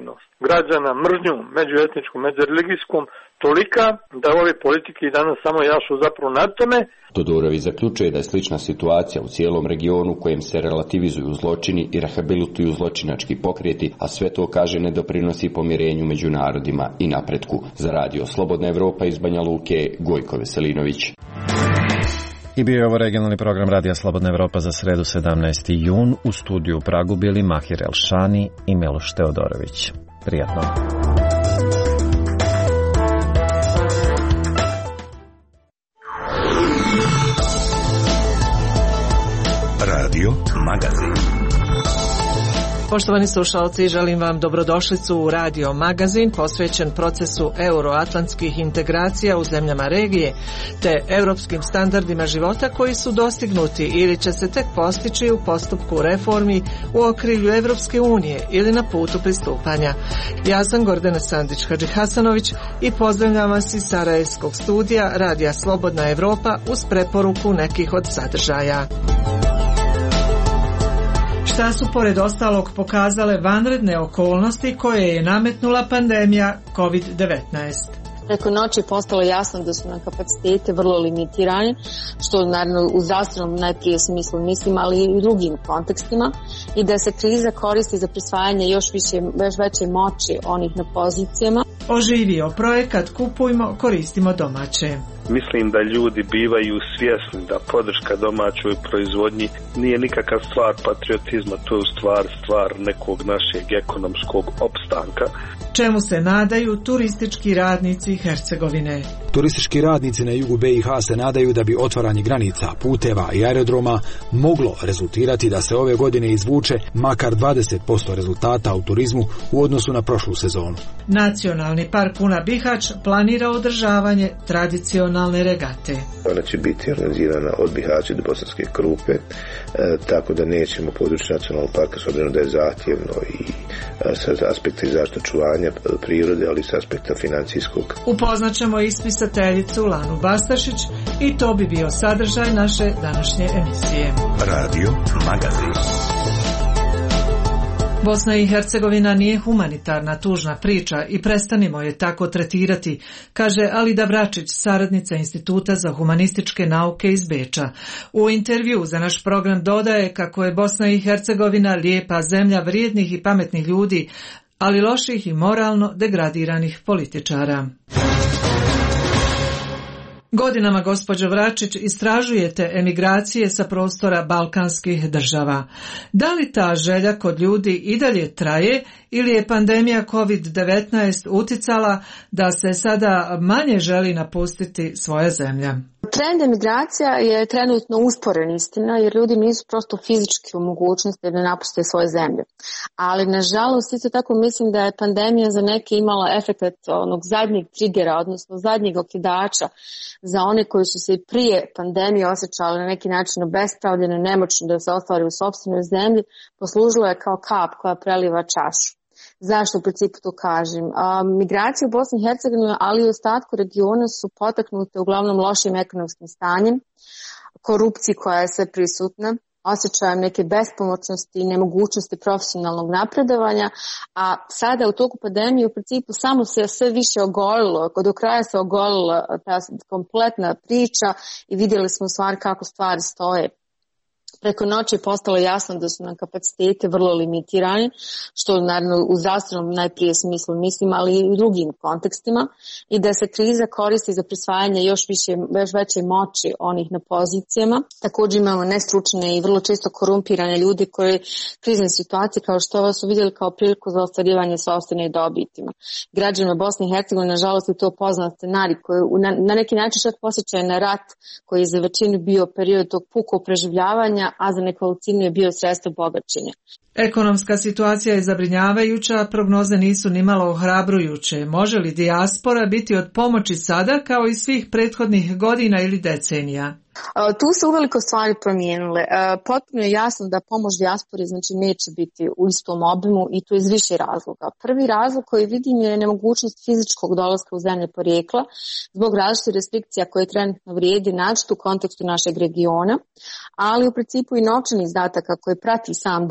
građana, mržnju međuetničkom, međureligijskom, tolika da ove politike danas samo jašu zapravo na tome. Todorović zaključuje da je slična situacija u cijelom regionu u kojem se relativizuju zločini i rehabilituju zločinački pokreti, a sve to, kaže, ne doprinosi pomirenju među narodima i napretku. Za radio Slobodna Evropa iz Banja Luke, Gojko Veselinović. I bio je ovo regionalni program Radija Slobodna Evropa za sredu 17. jun. U studiju u Pragu bili Mahir Elšani i Miloš Teodorović. Prijatno. Radio Magazin. Poštovani slušalci, želim vam dobrodošlicu u Radio Magazin posvećen procesu euroatlantskih integracija u zemljama regije te europskim standardima života koji su dostignuti ili će se tek postići u postupku reformi u okrilju Evropske unije ili na putu pristupanja. Ja sam Gordana Sandić-Hadžihasanović i pozdravljam vas iz Sarajevskog studija Radija Slobodna Evropa uz preporuku nekih od sadržaja. Šta su pored ostalog pokazale vanredne okolnosti koje je nametnula pandemija COVID-19? Preko noći je postalo jasno da su nam kapacitete vrlo limitirani, što naravno u zdravstvenom najprije smislu mislim, ali i u drugim kontekstima, i da se kriza koristi za prisvajanje još veće moći onih na pozicijama. Oživio projekat Kupujmo, koristimo domaće. Mislim da ljudi bivaju svjesni da podrška domaćoj proizvodnji nije nikakav stvar patriotizma, to je u stvar nekog našeg ekonomskog opstanka. Čemu se nadaju turistički radnici Hercegovine? Turistički radnici na jugu BiH se nadaju da bi otvaranje granica, puteva i aerodroma moglo rezultirati da se ove godine izvuče makar 20% rezultata u turizmu u odnosu na prošlu sezonu. Nacionalni park Una Bihać planira održavanje tradicionalne regate. Ona će biti organizirana od Bihaća do Bosanske Krupe, tako da nećemo područje nacionalnog parka, s obzirom da je zahtjevno i sa aspekta zaštite očuvanja prirode, ali sa aspekta financijskog. Upoznaćemo ispisateljicu Lanu Bastašić i to bi bio sadržaj naše današnje emisije. Radio Magazin. Bosna i Hercegovina nije humanitarna tužna priča i prestanimo je tako tretirati, kaže Alida Vračić, saradnica Instituta za humanističke nauke iz Beča. U intervju za naš program dodaje kako je Bosna i Hercegovina lijepa zemlja vrijednih i pametnih ljudi, ali loših i moralno degradiranih političara. Godinama, gospođo Vračić, istražujete emigracije sa prostora balkanskih država. Da li ta želja kod ljudi i dalje traje ili je pandemija COVID-19 uticala da se sada manje želi napustiti svoja zemlja? Trend emigracija je trenutno usporen, istina, jer ljudi nisu prosto fizički u mogućnosti da napuste svoje zemlje. Ali nažalost isto tako mislim da je pandemija za neke imala efekt onog zadnjeg trigera, odnosno zadnjeg okidača za one koji su se i prije pandemije osjećali na neki način obespravljeno i nemoćno da se ostvari u sopstvenoj zemlji, poslužilo je kao kap koja preliva čašu. Zašto u principu to kažem? Migracije u Bosni i Hercegovini, ali i u ostatku regiona su potaknute uglavnom lošim ekonomskim stanjem, korupciji koja je sve prisutna, osjećajem neke bespomoćnosti i nemogućnosti profesionalnog napredovanja, a sada u toku pandemije u principu samo se sve više ogolilo, do kraja se ogolila ta kompletna priča i vidjeli smo u stvari kako stvari stoje. Preko noći je postalo jasno da su nam kapacitete vrlo limitirani, što naravno u zdravstvenom najprije smislu mislim, ali i u drugim kontekstima, i da se kriza koristi za prisvajanje još veće moći onih na pozicijama. Također imamo nestručne i vrlo često korumpirane ljudi koji krizne situacije kao što ovo su vidjeli kao priliku za ostvarivanje sopstvene dobitima. Građanima Bosne i Hercegovine nažalost je to poznat scenarij koji na neki način čak posjećaju na rat koji je za većinu bio period tog pukog preživljavanja, a za nekolicinu je bio sredstvo bogaćenja. Ekonomska situacija je zabrinjavajuća, prognoze nisu nimalo ohrabrujuće. Može li dijaspora biti od pomoći sada kao i svih prethodnih godina ili decenija? Tu se uveliko stvari promijenile. Potpuno je jasno da pomoć dijaspori znači neće biti u istom obimu i to iz više razloga. Prvi razlog koji vidim je nemogućnost fizičkog dolaska u zemlje porijekla zbog različitih restrikcija koje trenutno vrijedi naročito u kontekstu našeg regiona, ali u principu i novčanih izdataka koji prati sam dolazak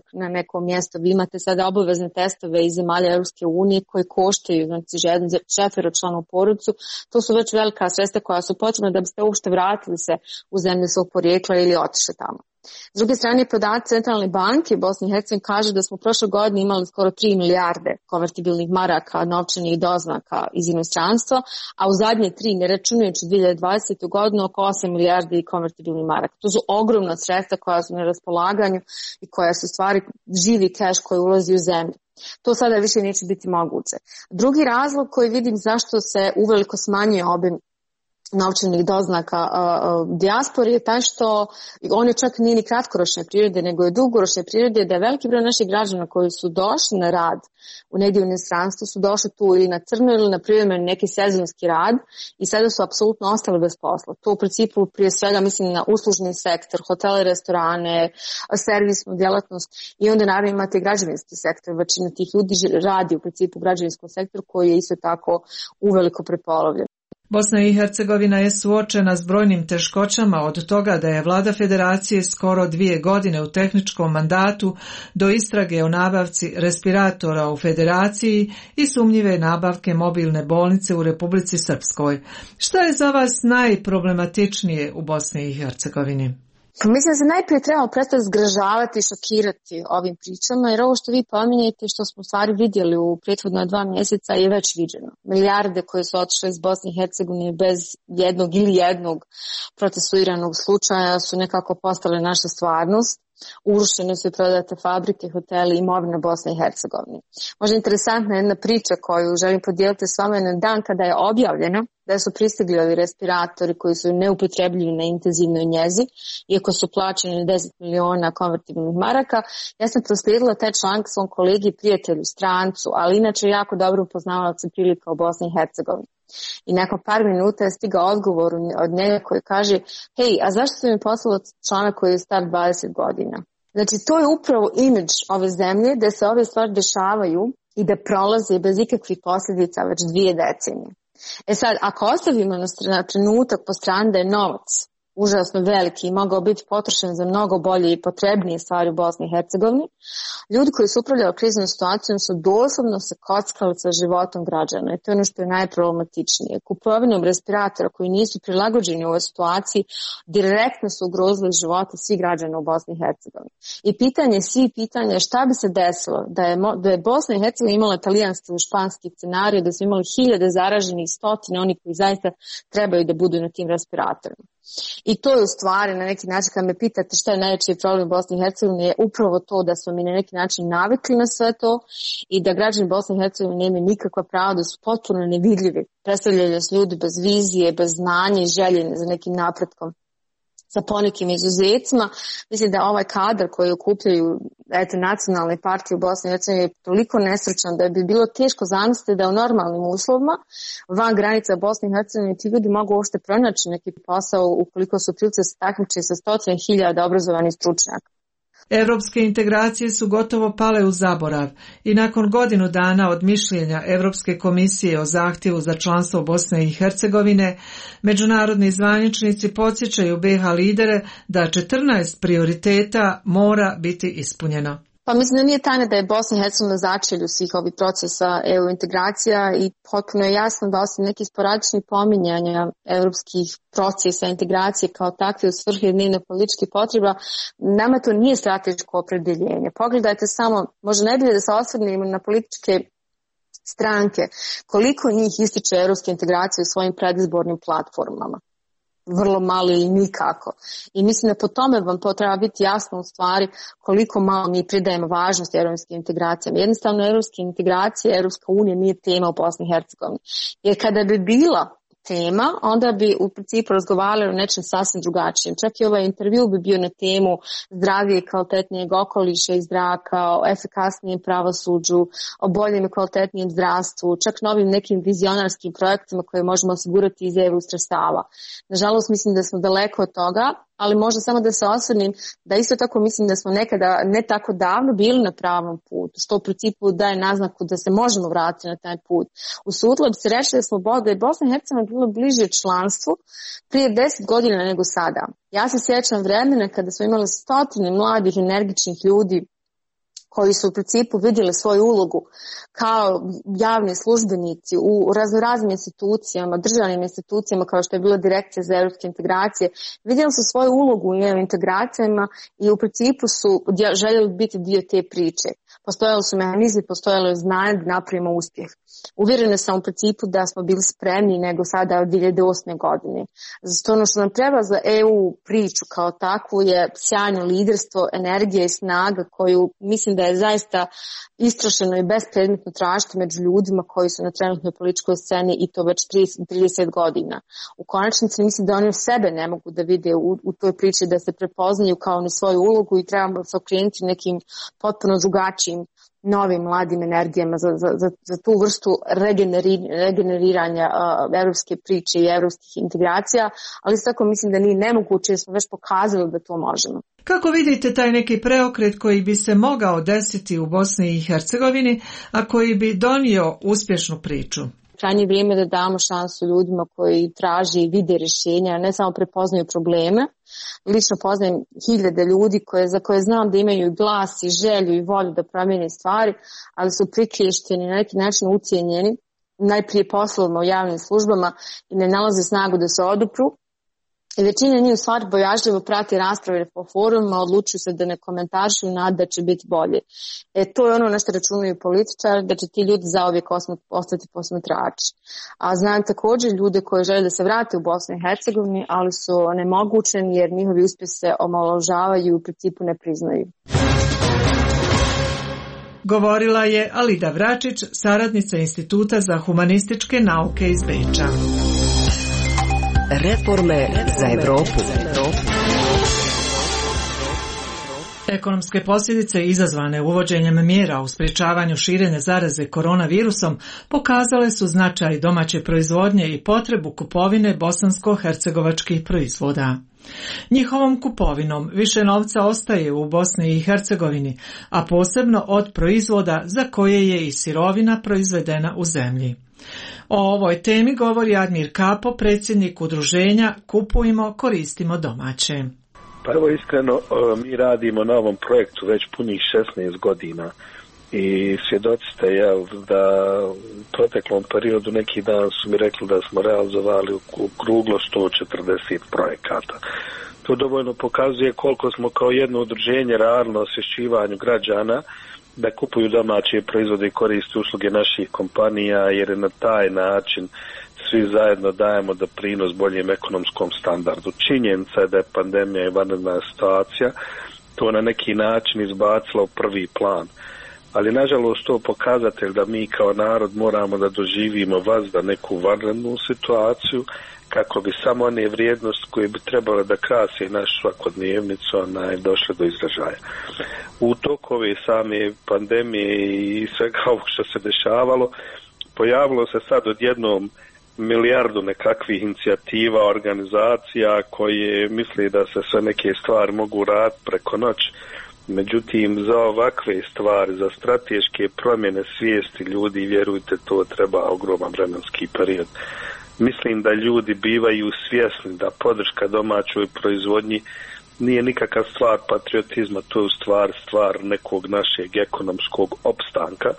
na neko mjesto. Vi imate sada obavezne testove iz zemalja Europske unije koji koštaju, znači četveročlanu porodicu. To su već velika sredstva koja su potrebna da biste uopšte vratili se u zemlju svog porijekla ili otišli tamo. S druge strane, podaci Centralne banke Bosne i Hercegovine kaže da smo prošle godine imali skoro 3 milijarde konvertibilnih maraka, novčanih doznaka iz inostranstva, a u zadnje 3, ne računajući 2020. godinu, oko 8 milijardi konvertibilnih maraka. To su ogromna sredstva koja su na raspolaganju i koja su stvari živi keš koji ulazi u zemlju. To sada više neće biti moguće. Drugi razlog koji vidim zašto se uveliko smanjuje obim novčanih doznaka dijaspori je taj što on je čak nije ni kratkoročne prirode, nego je dugoročne prirode, da je veliki broj naših građana koji su došli na rad u negdje u inostranstvu su došli tu ili na crno ili na privremeni neki sezonski rad i sada su apsolutno ostali bez posla. To u principu prije svega mislim na uslužni sektor, hotele, restorane, servisnu djelatnost i onda naravno imate građevinski sektor. Većina tih ljudi radi u principu u građevinskom sektoru koji je isto tako uveliko prepolovljen. Bosna i Hercegovina je suočena s brojnim teškoćama od toga da je vlada federacije skoro 2 godine u tehničkom mandatu do istrage o nabavci respiratora u federaciji i sumnjive nabavke mobilne bolnice u Republici Srpskoj. Šta je za vas najproblematičnije u Bosni i Hercegovini? Mislim da se najprije trebamo prestati zgražavati i šokirati ovim pričama, jer ovo što vi pominjete, što smo u stvari vidjeli u prethodna 2 mjeseca je već viđeno. Milijarde koje su otišle iz Bosne i Hercegovine bez jednog procesuiranog slučaja su nekako postale naša stvarnost. Urušene su i prodate fabrike, hoteli i imovina Bosne i Hercegovine. Možda interesantna jedna priča koju želim podijeliti s vama na dan kada je objavljeno da su pristigli ovi respiratori koji su neupotrebljivi na intenzivnoj njezi, iako su plaćeni 10 miliona konvertibilnih maraka. Ja sam proslijedila taj članak svom kolegi, prijatelju, strancu, ali inače jako dobro upoznavala se prilika u Bosni i Hercegovini. I nakon par minuta je stigao odgovor od njega koji kaže: hej, a zašto ste mi poslali članak koji je star 20 godina? Znači, to je upravo imidž ove zemlje, da se ove stvari dešavaju i da prolaze bez ikakvih posljedica već 2 decenije. E sad, ako ostavimo na trenutak po strani da je novac užasno veliki i mogao biti potrošen za mnogo bolje i potrebnije stvari u Bosni i Hercegovini, ljudi koji su upravljali kriznom situacijom su doslovno se kockali sa životom građana i to je ono što je najproblematičnije. Kupovinom respiratora koji nisu prilagođeni u ovoj situaciji direktno su ugrozili živote svih građana u Bosni i Hercegovini. I svih pitanja je šta bi se desilo da je Bosna i Hercegovina imala talijanski ili španski scenarij, da su imali 1000 zaraženih, stotine onih koji zaista trebaju da budu na tim respiratorima. I to je u stvari na neki način, kad me pitate šta je najveći problem u Bosni i Hercegovini, je upravo to da smo mi na neki način navikli na sve to i da građani Bosne i Hercegovine nemaju nikakva prava, da su potpuno nevidljivi. Predstavljaju se ljudi bez vizije, bez znanja i želje za nekim napretkom. Sa ponekim izuzecima, mislim da ovaj kadar koji okupljaju nacionalne partije u Bosni i Hercegovini je toliko nestručan da bi bilo teško zamisliti da u normalnim uslovima van granica Bosne i Hercegovine ti ljudi mogu uopšte pronaći neki posao ukoliko su prilice se takmiče sa 100.000 obrazovanih stručnjaka. Evropske integracije su gotovo pale u zaborav i nakon godinu dana od mišljenja Europske komisije o zahtjevu za članstvo Bosne i Hercegovine, međunarodni zvaničnici podsjećaju BiH lidere da 14 prioriteta mora biti ispunjeno. Pa mislim da nije tajna da je Bosna i Hercegovina začelju svih ovih procesa EU integracija i potpuno je jasno da osim nekih sporadičnih pominjanja europskih procesa integracije kao takve u svrhe dnevno političkih potreba, nama to nije strateško opredjeljenje. Pogledajte samo, možda najbolje da se osvrnemo na političke stranke, koliko njih ističe europske integracije u svojim predizbornim platformama. Vrlo malo ili nikako. I mislim da po tome vam to treba biti jasno u stvari koliko malo mi pridajemo važnost europskim integracijama. Jednostavno europske integracije, Europska unija nije tema u Bosni i Hercegovini. Jer kada bi bila tema, onda bi u principu razgovarali o nečem sasvim drugačijem. Čak i ovaj intervju bi bio na temu zdravije i kvalitetnijeg okoliša i zraka, o efikasnijem pravosuđu, o boljem i kvalitetnijem zdravstvu, čak novim nekim vizionarskim projektima koje možemo osigurati iz EU sredstava. Nažalost, mislim da smo daleko od toga, ali možda samo da se osvrnim da isto tako mislim da smo nekada ne tako davno bili na pravom putu, što u principu daje naznaku da se možemo vratiti na taj put. Usudila bi se reći da je Bosna i Hercegovina bilo bliže članstvu prije 10 godina nego sada. Ja se sjećam vremena kada smo imali stotine mladih, energičnih ljudi koji su u principu vidjeli svoju ulogu kao javni službenici u raznoraznim institucijama, državnim institucijama kao što je bila Direkcija za evropske integracije, vidjeli su svoju ulogu u integracijama i u principu su željeli biti dio te priče. Postojali su mehanizmi, postojalo je znanje da napravimo uspjeh. Uvjerena sam u principu da smo bili spremni nego sada od 2008. godine. Zato ono što nam treba za EU priču kao takvu je sjajno liderstvo, energija i snaga koju mislim da je zaista istrošeno i bespredmetno tražiti među ljudima koji su na trenutnoj političkoj sceni i to već 30 godina. U konačnici mislim da oni sebe ne mogu da vide u toj priči, da se prepoznaju kao ni svoju ulogu i trebamo se okrenuti nekim potpuno drugačijim novim mladim energijama za tu vrstu regeneriranja evropske priče i evropskih integracija, ali isto tako mislim da nije nemoguće jer smo već pokazali da to možemo. Kako vidite taj neki preokret koji bi se mogao desiti u Bosni i Hercegovini, a koji bi donio uspješnu priču? Krajnje vrijeme da damo šansu ljudima koji traže i vide rješenja, ne samo prepoznaju probleme. Lično poznajem hiljade ljudi za koje znam da imaju glas i želju i volju da promijene stvari, ali su priklješćeni, na neki način ucijenjeni, najprije poslovima u javnim službama i ne nalaze snagu da se odupru. I većina njih u stvari bojažljivo prati rasprave po forumima, odlučuju se da ne komentarišu i nada da će biti bolje. To je ono na što računaju političari, da će ti ljudi zauvijek ostati posmatrači. A znam također ljude koji žele da se vrate u Bosnu i Hercegovini, ali su nemogućeni jer njihovi uspjeh se omalovažavaju i u principu ne priznaju. Govorila je Alida Vračić, saradnica Instituta za humanističke nauke iz Beča. Reforme za Evropu. Ekonomske posljedice izazvane uvođenjem mjera u sprječavanju širenja zaraze koronavirusom pokazale su značaj domaće proizvodnje i potrebu kupovine bosansko-hercegovačkih proizvoda. Njihovom kupovinom više novca ostaje u Bosni i Hercegovini, a posebno od proizvoda za koje je i sirovina proizvedena u zemlji. O ovoj temi govori Admir Kapo, predsjednik udruženja Kupujmo, koristimo domaće. Pa evo iskreno, mi radimo na ovom projektu već punih 16 godina i svjedoci ste da u proteklom periodu neki dan su mi rekli da smo realizovali okruglo 140 projekata. To dovoljno pokazuje koliko smo kao jedno udruženje radili na osvješćivanju građana da kupuju domaće proizvode i koriste usluge naših kompanija, jer na taj način svi zajedno dajemo doprinos boljem ekonomskom standardu. Činjenica je da je pandemija i vanredna situacija to na neki način izbacila u prvi plan. Ali nažalost to pokazatelj da mi kao narod moramo da doživimo vazda neku vanrednu situaciju kako bi samo one vrijednosti koje bi trebalo da krase našu svakodnevnicu došle do izražaja. U toku ove same pandemije i svega ovog što se dešavalo, pojavilo se sad odjednom milijardu nekakvih inicijativa, organizacija koje misle da se sve neke stvari mogu raditi preko noći. Međutim, za ovakve stvari, za strateške promjene svijesti ljudi, vjerujte, to treba ogroman vremenski period. Mislim da ljudi bivaju svjesni da podrška domaćoj proizvodnji nije nikakva stvar patriotizma, to je u stvar nekog našeg ekonomskog opstanka.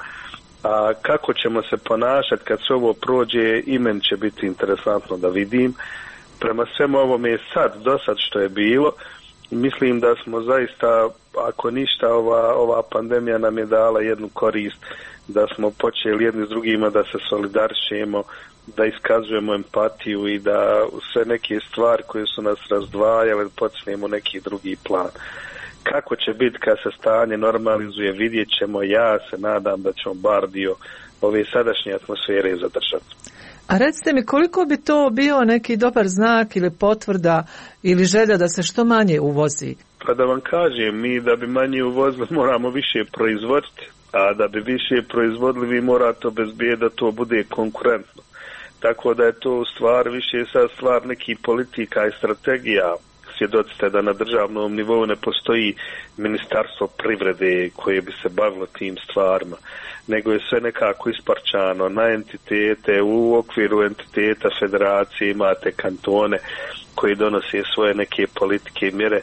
A kako ćemo se ponašati kad se ovo prođe, i meni će biti interesantno da vidim. Prema svemu ovome do sad što je bilo, mislim da smo zaista, ako ništa, ova pandemija nam je dala jednu korist, da smo počeli jedni s drugima da se solidarišemo, da iskazujemo empatiju i da sve neke stvari koje su nas razdvajale počnemo neki drugi plan. Kako će biti kad se stanje normalizuje, vidjet ćemo. Ja se nadam da ćemo bar dio ove sadašnje atmosfere zadržati. A recite mi, koliko bi to bio neki dobar znak ili potvrda ili želja da se što manje uvozi? Pa da vam kažem, mi da bi manje uvozili moramo više proizvoditi, a da bi više proizvodili vi morate obezbijeti da to bude konkurentno. Tako da je to u stvar više sad stvar nekih politika i strategija. Svjedoci ste da na državnom nivou ne postoji ministarstvo privrede koje bi se bavilo tim stvarima, nego je sve nekako isparčano na entitete. U okviru entiteta federacije imate kantone koji donose svoje neke politike i mjere,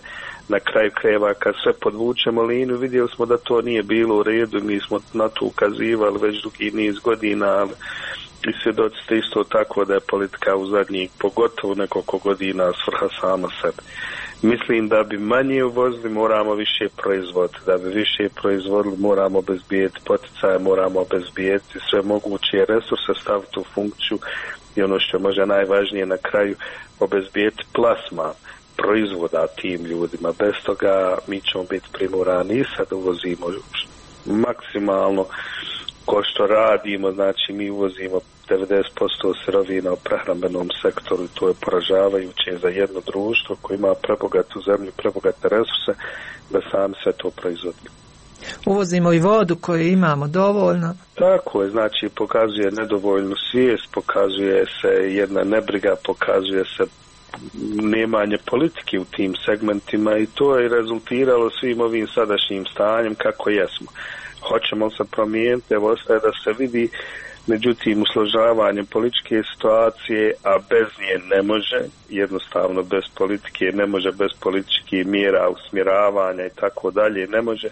Na kraju krajeva kad sve podvučemo liniju vidjeli smo da to nije bilo u redu, mi smo na to ukazivali već dugi niz godina, ali i svjedoci ste isto tako da je politika u zadnjih pogotovo nekoliko godina svrha sama sebi. Mislim da bi manje uvozili moramo više proizvoditi, da bi više proizvodili moramo obezbijeti poticaje, moramo obezbijeti sve moguće resurse, staviti u funkciju i ono što je možda najvažnije na kraju obezbijeti plasman proizvoda tim ljudima. Bez toga mi ćemo biti primorani i sad uvozimo maksimalno ko što radimo, znači mi uvozimo 90% sirovina u prehrambenom sektoru i to je poražavajuće za jedno društvo koje ima prebogatu zemlju, prebogate resurse, da sami sve to proizvodimo. Uvozimo i vodu koju imamo dovoljno. Tako je, znači pokazuje nedovoljnu svijest, pokazuje se jedna nebriga, pokazuje se nemanje politike u tim segmentima i to je rezultiralo svim ovim sadašnjim stanjem kako jesmo. Hoćemo se promijeniti, evo ostaje da se vidi, međutim usložavanjem političke situacije, a bez nje ne može, jednostavno bez politike ne može, bez političkih mjera, usmjeravanja i tako dalje ne može.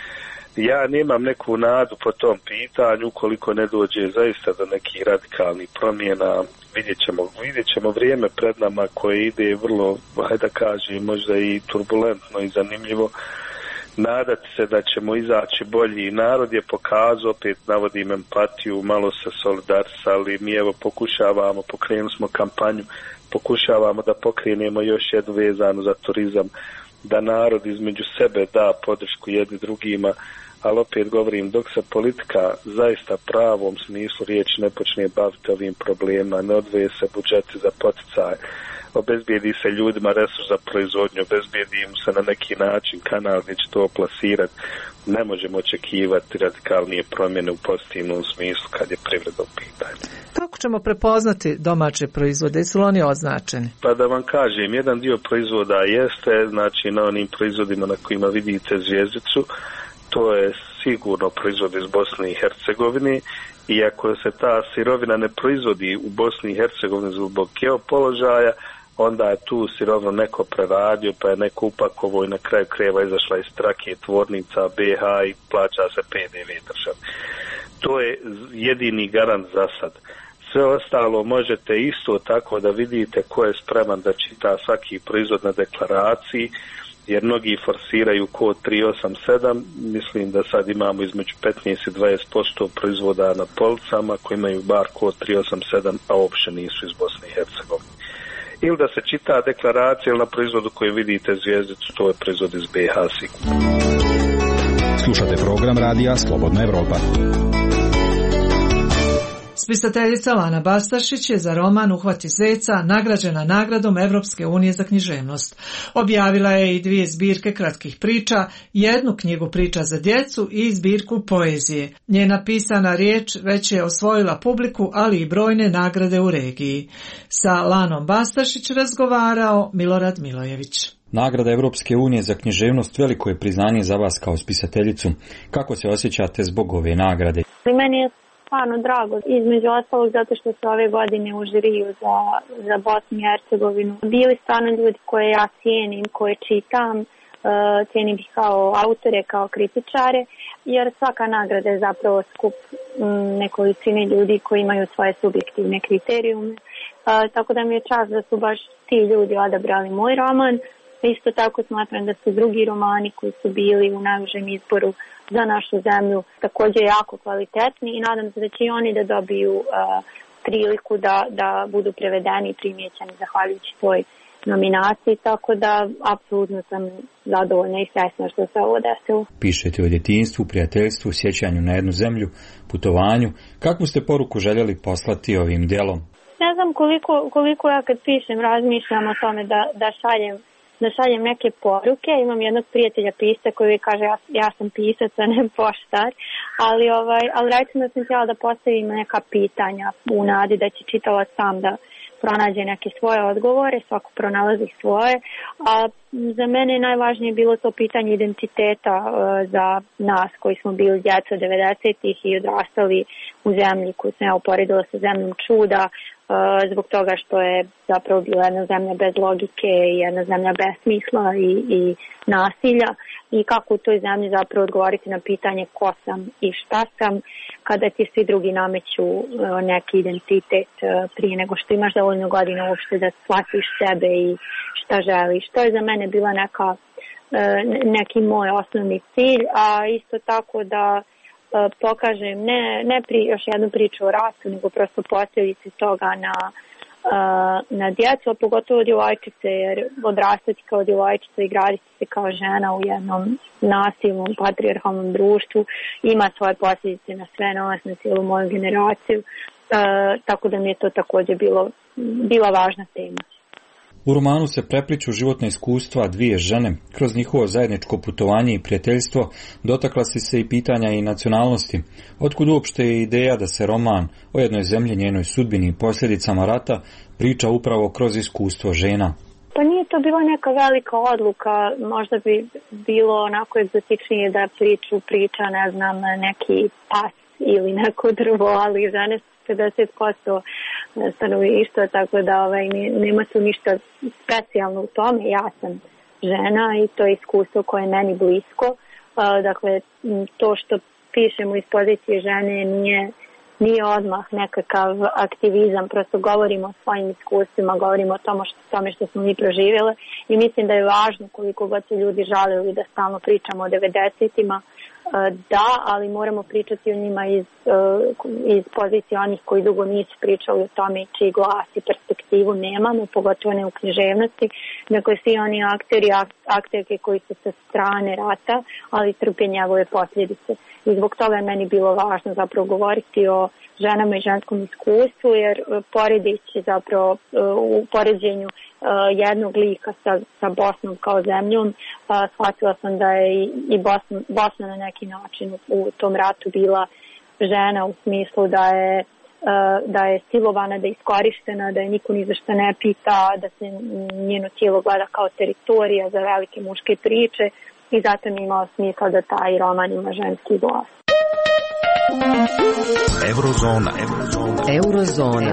Ja nemam neku nadu po tom pitanju, ukoliko ne dođe zaista do nekih radikalnih promjena, vidjet ćemo vrijeme pred nama koje ide vrlo, hajde da kažem, možda i turbulentno i zanimljivo. Nadati se da ćemo izaći bolji. Narod je pokazao, opet navodim empatiju, malo se solidarisali, mi evo pokušavamo, pokrenuli smo kampanju, pokušavamo da pokrenemo još jednu vezanu za turizam, da narod između sebe da podršku jedni drugima, ali opet govorim, dok se politika zaista pravom smislu riječi ne počne baviti ovim problemima, ne odvoje se budžeti za poticaje, obezbijedi se ljudima resurs za proizvodnju, obezbijedi im se na neki način kanal gdje će to plasirati, ne možemo očekivati radikalnije promjene u pozitivnom smislu kad je privreda u pitanju. Kako ćemo prepoznati domaće proizvode? Su li oni označeni? Pa da vam kažem, jedan dio proizvoda jeste, znači na onim proizvodima na kojima vidite zvjezdicu, to je sigurno proizvod iz Bosne i Hercegovine, i ako se ta sirovina ne proizvodi u Bosni i Hercegovini zbog geopoložaja, onda je tu sirovinu neko preradio, pa je neko upakovao i na kraju krajeva izašla iz trake tvornica BH i plaća se PDV državi. To je jedini garant za sad. Sve ostalo možete isto tako da vidite ko je spreman da čita svaki proizvod na deklaraciji, jer mnogi forsiraju kod 387, mislim da sad imamo između 15 i 20% proizvoda na policama koji imaju bar kod 387, a uopće nisu iz Bosne i Hercegovine. Ili da se čita deklaracija ili na proizvodu koji vidite zvjezdicu, to je proizvod iz BiH sigurno. Slušate program radija Slobodna Evropa. Spisateljica Lana Bastašić je za roman Uhvati zeca nagrađena nagradom Evropske unije za književnost. Objavila je i 2 zbirke kratkih priča, 1 knjigu priča za djecu i zbirku poezije. Njena pisana riječ već je osvojila publiku, ali i brojne nagrade u regiji. Sa Lanom Bastašić razgovarao Milorad Milojević. Nagrada Evropske unije za književnost veliko je priznanje za vas kao spisateljicu. Kako se osjećate zbog ove nagrade? Meni je stvarno drago, između ostalog zato što se ove godine u žiriju za Bosnu i Hercegovinu bili stvarno ljudi koje ja cijenim, koje čitam, cijenim ih kao autore, kao kritičare, jer svaka nagrada je zapravo skup nekolicine ljudi koji imaju svoje subjektivne kriterijume, tako da mi je čast da su baš ti ljudi odabrali moj roman. Isto tako smatram da su drugi romani koji su bili u najvećem izboru za našu zemlju također jako kvalitetni i nadam se da će i oni da dobiju priliku da budu prevedeni i primijećeni zahvaljujući toj nominaciji, tako da apsolutno sam zadovoljna i srećna što se ovo desilo. Pišete o djetinjstvu, prijateljstvu, sjećanju na jednu zemlju, putovanju. Kakvu ste poruku željeli poslati ovim djelom? Ne znam koliko ja kad pišem razmišljam o tome da šaljem neke poruke. Imam jednog prijatelja pisca koji kaže ja sam pisac, a ne poštar, ali recimo sam htjela da postavim neka pitanja u nadi da će čitalac sam da pronađe neke svoje odgovore, svako pronalazi svoje, a za mene je najvažnije bilo to pitanje identiteta za nas koji smo bili djeca 90-ih i odrastali u zemlji koju sam ja uporedila sa zemljom čuda, zbog toga što je zapravo bila jedna zemlja bez logike i jedna zemlja bez smisla i nasilja, i kako u toj zemlji zapravo odgovoriti na pitanje ko sam i šta sam kada ti svi drugi nameću neki identitet prije nego što imaš dovoljno godina uopšte da shvatiš sebe i šta želiš. To je za mene bila neki moj osnovni cilj, a isto tako da pokažem još jednu priču o ratu, nego prosto posljedice toga na djecu, a pogotovo djevojčice, jer odrastati kao djevojčica i graditi se kao žena u jednom nasilnom, patrijarhalnom društvu ima svoje posljedice na sve nas, na cijelu moju generaciju, tako da mi je to također bila važna tema. U romanu se prepliču životna iskustva dvije žene. Kroz njihovo zajedničko putovanje i prijateljstvo dotakla si se i pitanja i nacionalnosti. Otkud uopšte je ideja da se roman o jednoj zemlji, njenoj sudbini i posljedicama rata priča upravo kroz iskustvo žena? Pa nije to bila neka velika odluka, možda bi bilo onako egzotičnije da priča, ne znam, neki pas ili neko drvo, ali žene 50% stanovništva, tako da nema tu ništa specijalno u tome. Ja sam žena i to je iskustvo koje je meni blisko. Dakle, to što pišemo iz pozicije žene nije odmah nekakav aktivizam, prosto govorimo o svojim iskustvima, govorimo o tome što smo mi proživjele i mislim da je važno koliko god se ljudi žalili da stalno pričamo o 90-ima, da, ali moramo pričati o njima iz pozicije onih koji dugo nisu pričali o tome, čiji glas i perspektivu nemamo, pogotovo ne u književnosti, nego svi oni akterke koji su sa strane rata, ali trpe njegove posljedice. I zbog toga je meni bilo važno zapravo govoriti o ženama i ženskom iskustvu, jer poredeći zapravo u poređenju jednog lika sa Bosnom kao zemljom, shvatila sam da je i Bosna na neki način u tom ratu bila žena u smislu da je silovana, da je iskorištena, da je niko ni za šta ne pita, da se njeno tijelo gleda kao teritorija za velike muške priče i zato mi je imao smisla da taj roman ima ženski glas. Eurozona.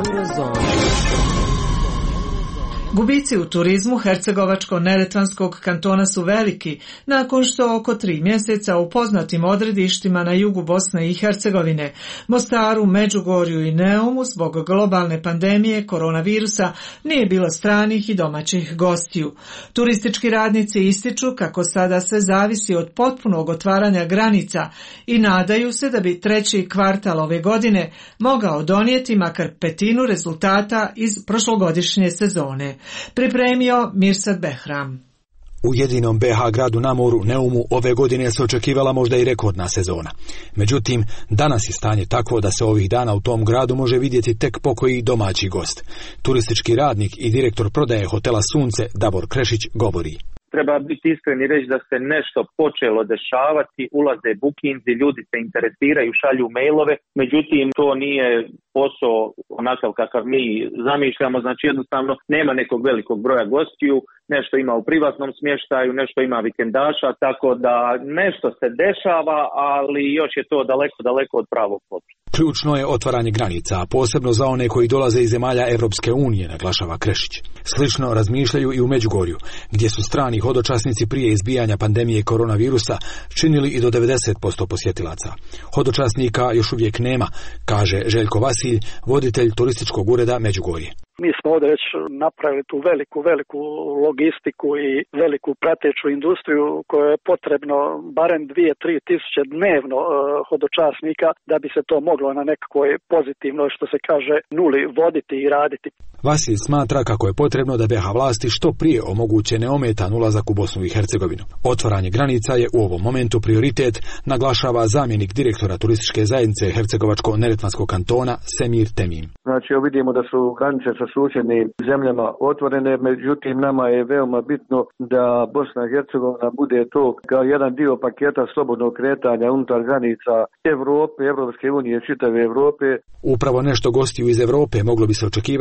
Gubici u turizmu Hercegovačko-neretvanskog kantona su veliki, nakon što oko 3 mjeseca u poznatim odredištima na jugu Bosne i Hercegovine, Mostaru, Međugorju i Neumu zbog globalne pandemije koronavirusa nije bilo stranih i domaćih gostiju. Turistički radnici ističu kako sada sve zavisi od potpunog otvaranja granica i nadaju se da bi treći kvartal ove godine mogao donijeti makar petinu rezultata iz prošlogodišnje sezone. Pripremio Mirsad Behram. U jedinom BH gradu na moru, Neumu, ove godine se očekivala možda i rekordna sezona. Međutim, danas je stanje takvo da se ovih dana u tom gradu može vidjeti tek pokoji domaći gost. Turistički radnik i direktor prodaje hotela Sunce, Davor Krešić, govori. Treba biti iskren i reći da se nešto počelo dešavati, ulaze bookinzi, ljudi se interesiraju, šalju mailove, međutim to nije posao onakav kakav mi zamišljamo, znači jednostavno nema nekog velikog broja gostiju, nešto ima u privatnom smještaju, nešto ima vikendaša, tako da nešto se dešava, ali još je to daleko od pravog puta. Ključno je otvaranje granica, a posebno za one koji dolaze iz zemalja Evropske unije, naglašava Krešić. Slično razmišljaju i u Međugorju, gdje su strani hodočasnici prije izbijanja pandemije koronavirusa činili i do 90% posjetilaca. Hodočasnika još uvijek nema, kaže Željko Vasilj, voditelj turističkog ureda Međugorje. Mi smo ovdje već napravili tu veliku logistiku i veliku prateću industriju koja je potrebno barem 2-3 tisuće dnevno hodočasnika da bi se to moglo na nekakvoj pozitivnoj, što se kaže, nuli voditi i raditi. Vasilj smatra kako je potrebno da BH vlasti što prije omoguće neometan ulazak u Bosnu i Hercegovinu. Otvaranje granica je u ovom momentu prioritet, naglašava zamjenik direktora turističke zajednice Hercegovačko-neretvanskog kantona Semir Temim. Znači, vidimo da su granice sa susjednim zemljama otvorene, međutim nama je veoma bitno da Bosna i Hercegovina bude to kao jedan dio paketa slobodnog kretanja unutar granica Evrope, Evropske unije, čitave Evrope. Upravo nešto gostiju iz Europe moglo bi se očekivati od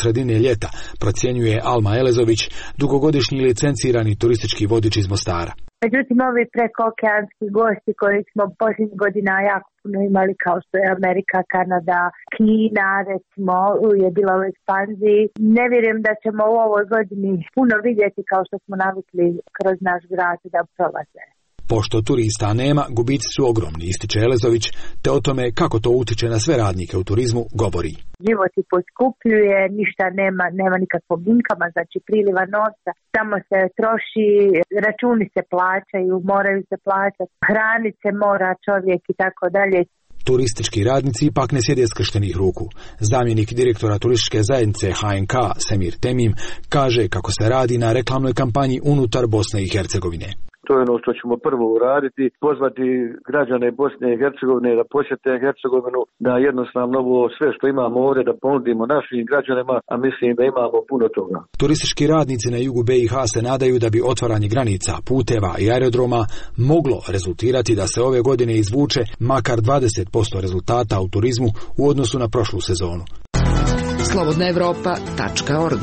sredine ljeta, procjenjuje Alma Elezović, dugogodišnji licencirani turistički vodič iz Mostara. Međutim, ovi prekookeanski gosti koji smo posljednjih godina jako puno imali, kao što je Amerika, Kanada, Kina, recimo, je bila u ekspanziji. Ne vjerujem da ćemo u ovoj godini puno vidjeti kao što smo navikli kroz naš grad da prolaze. Pošto turista nema, gubici su ogromni, ističe Elezović, te o tome kako to utiče na sve radnike u turizmu govori. Život se poskupljuje, ništa nema nikakvog inkama, znači priliva novca, samo se troši, računi se plaćaju, moraju se plaćati, hranit se mora čovjek i tako dalje. Turistički radnici ipak ne sjede skrštenih ruku. Zamjenik direktora turističke zajednice HNK, Semir Temim, kaže kako se radi na reklamnoj kampanji unutar Bosne i Hercegovine. To je ono što ćemo prvo uraditi, pozvati građane Bosne i Hercegovine da posjete Hercegovinu, da jednostavno ovo sve što imamo ovdje da ponudimo našim građanima, a mislim da imamo puno toga. Turistički radnici na jugu BiH se nadaju da bi otvaranje granica, puteva i aerodroma moglo rezultirati da se ove godine izvuče makar 20% rezultata u turizmu u odnosu na prošlu sezonu. slobodnaevropa.org.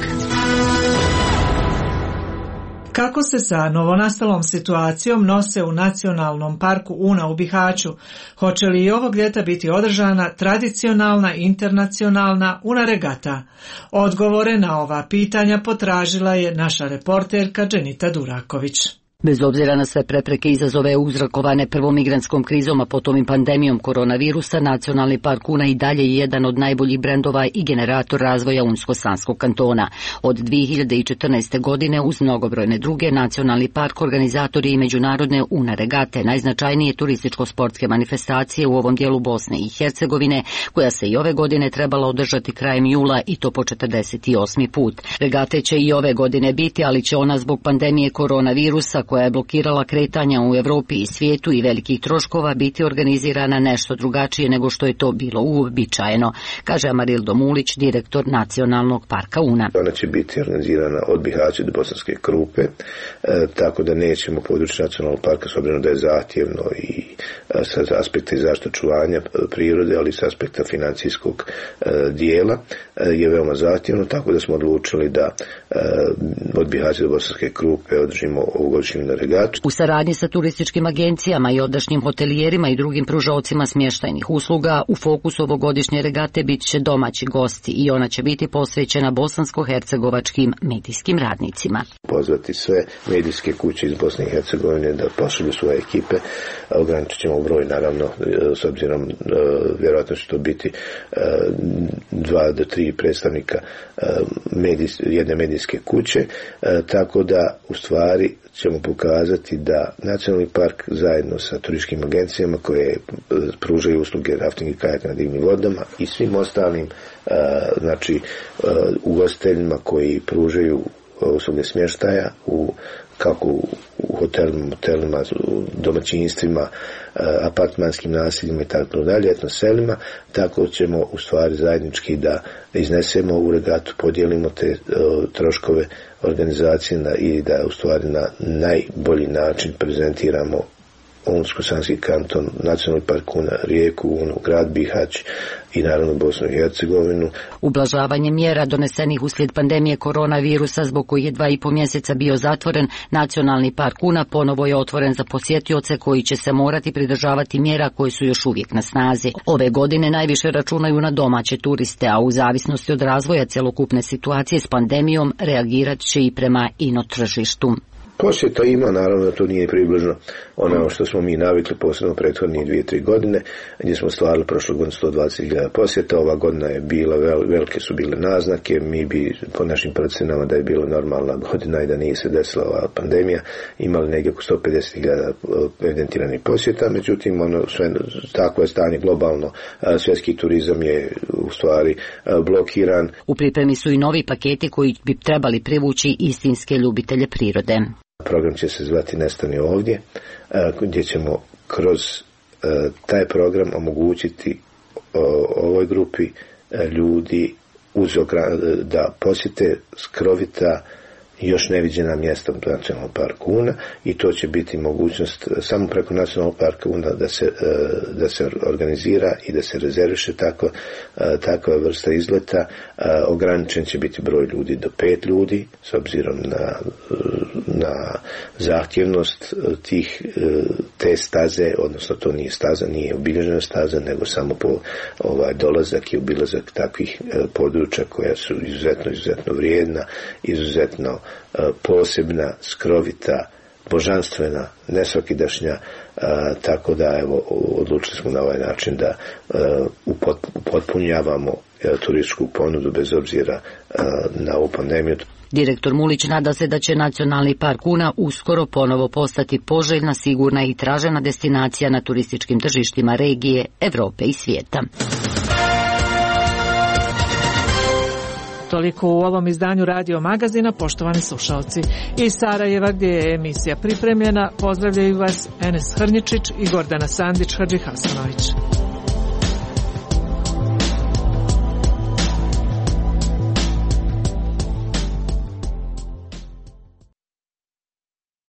Kako se sa novonastalom situacijom nose u Nacionalnom parku Una u Bihaću? Hoće li i ovog ljeta biti održana tradicionalna internacionalna Una regata? Odgovore na ova pitanja potražila je naša reporterka Dženita Duraković. Bez obzira na sve prepreke i izazove uzrokovane prvom migrantskom krizom, a potom i pandemijom koronavirusa, Nacionalni park Una i dalje je jedan od najboljih brendova i generator razvoja Unsko-Sanskog kantona. Od 2014. godine uz mnogobrojne druge, Nacionalni park organizator je i međunarodne Una regate, najznačajnije turističko-sportske manifestacije u ovom dijelu Bosne i Hercegovine, koja se i ove godine trebala održati krajem jula i to po 48. put. Regate će i ove godine biti, ali će ona zbog pandemije koronavirusa, koja je blokirala kretanja u Europi i svijetu i velikih troškova, biti organizirana nešto drugačije nego što je to bilo uobičajeno, kaže Amarildo Mulić, direktor Nacionalnog parka Una. Ona će biti organizirana od Bihaća do Bosanske Krupe, tako da nećemo područje Nacionalnog parka, s obzirom da je zahtjevno i sa aspekta i zaštite očuvanja prirode, ali sa aspekta financijskog dijela je veoma zahtjevno, tako da smo odlučili da od Bihaća do Bosanske Krupe održimo ovogodišnju regatu. U saradnji sa turističkim agencijama i ondašnjim hotelijerima i drugim pružaocima smještajnih usluga, u fokusu ovogodišnje regate bit će domaći gosti i ona će biti posvećena bosansko-hercegovačkim medijskim radnicima. Pozvati sve medijske kuće iz Bosne i Hercegovine da pošalju svoje ekipe. Ograničit ćemo broj, naravno, s obzirom vjerojatno će to biti 2 do 3 predstavnika jedne medijske kuće, tako da u stvari ćemo pokazati da Nacionalni park zajedno sa turističkim agencijama koje pružaju usluge rafting i kajaka na divnim vodama i svim ostalim ugostiteljima koji pružaju usluge smještaja kako u hotelima, motelima, domaćinstvima, apartmanskim naseljima i tako dalje, etnoselima, tako ćemo u stvari zajednički da iznesemo u regatu, podijelimo te troškove organizacije i da u stvari na najbolji način prezentiramo Unsko-Sanski kanton, Nacionalni park Una, rijeku Unu, grad Bihać i naravno Bosnu i Hercegovinu. Ublažavanje mjera donesenih uslijed pandemije koronavirusa, zbog koji je 2,5 mjeseca bio zatvoren, Nacionalni park Una ponovo je otvoren za posjetioce koji će se morati pridržavati mjera koje su još uvijek na snazi. Ove godine najviše računaju na domaće turiste, a u zavisnosti od razvoja cjelokupne situacije s pandemijom reagirat će i prema ino tržištu. Posjeta ima, naravno, to nije približno ono što smo mi navikli, posebno prethodnih 2-3 godine, gdje smo stvarili prošle godine 120.000 posjeta. Ova godina je bila, velike su bile naznake, mi bi po našim procenama da je bilo normalna godina i da nije se desila ova pandemija, imali negdje oko 150.000 evidentiranih posjeta, međutim, sve takvo je stanje globalno, svjetski turizam je u stvari blokiran. U pripremi su i novi paketi koji bi trebali privući istinske ljubitelje prirode. Program će se zvati Nestani ovdje, gdje ćemo kroz taj program omogućiti ovoj grupi ljudi da posjete skrovita još neviđena mjesta u nacionalnom parku Una i to će biti mogućnost samo preko nacionalnog parka Una da se organizira i da se rezerviše takva vrsta izleta. Ograničen će biti broj ljudi do 5 ljudi s obzirom na zahtjevnost te staze, odnosno to nije staza, nije obilježena staza, nego samo po dolazak i obilazak takvih područja koja su izuzetno vrijedna, izuzetno posebna, skrovita, božanstvena, nesvakidašnja, tako da evo odlučili smo na ovaj način da upotpunjavamo turističku ponudu bez obzira na ovu pandemiju. Direktor Mulić nada se da će Nacionalni park Una uskoro ponovo postati poželjna, sigurna i tražena destinacija na turističkim tržištima regije, Evrope i svijeta. Toliko u ovom izdanju Radio Magazina, poštovani slušalci. Iz Sarajeva, gdje je emisija pripremljena, pozdravljaju vas Enes Hrnjičić i Gordana Sandić Hadžihasanović.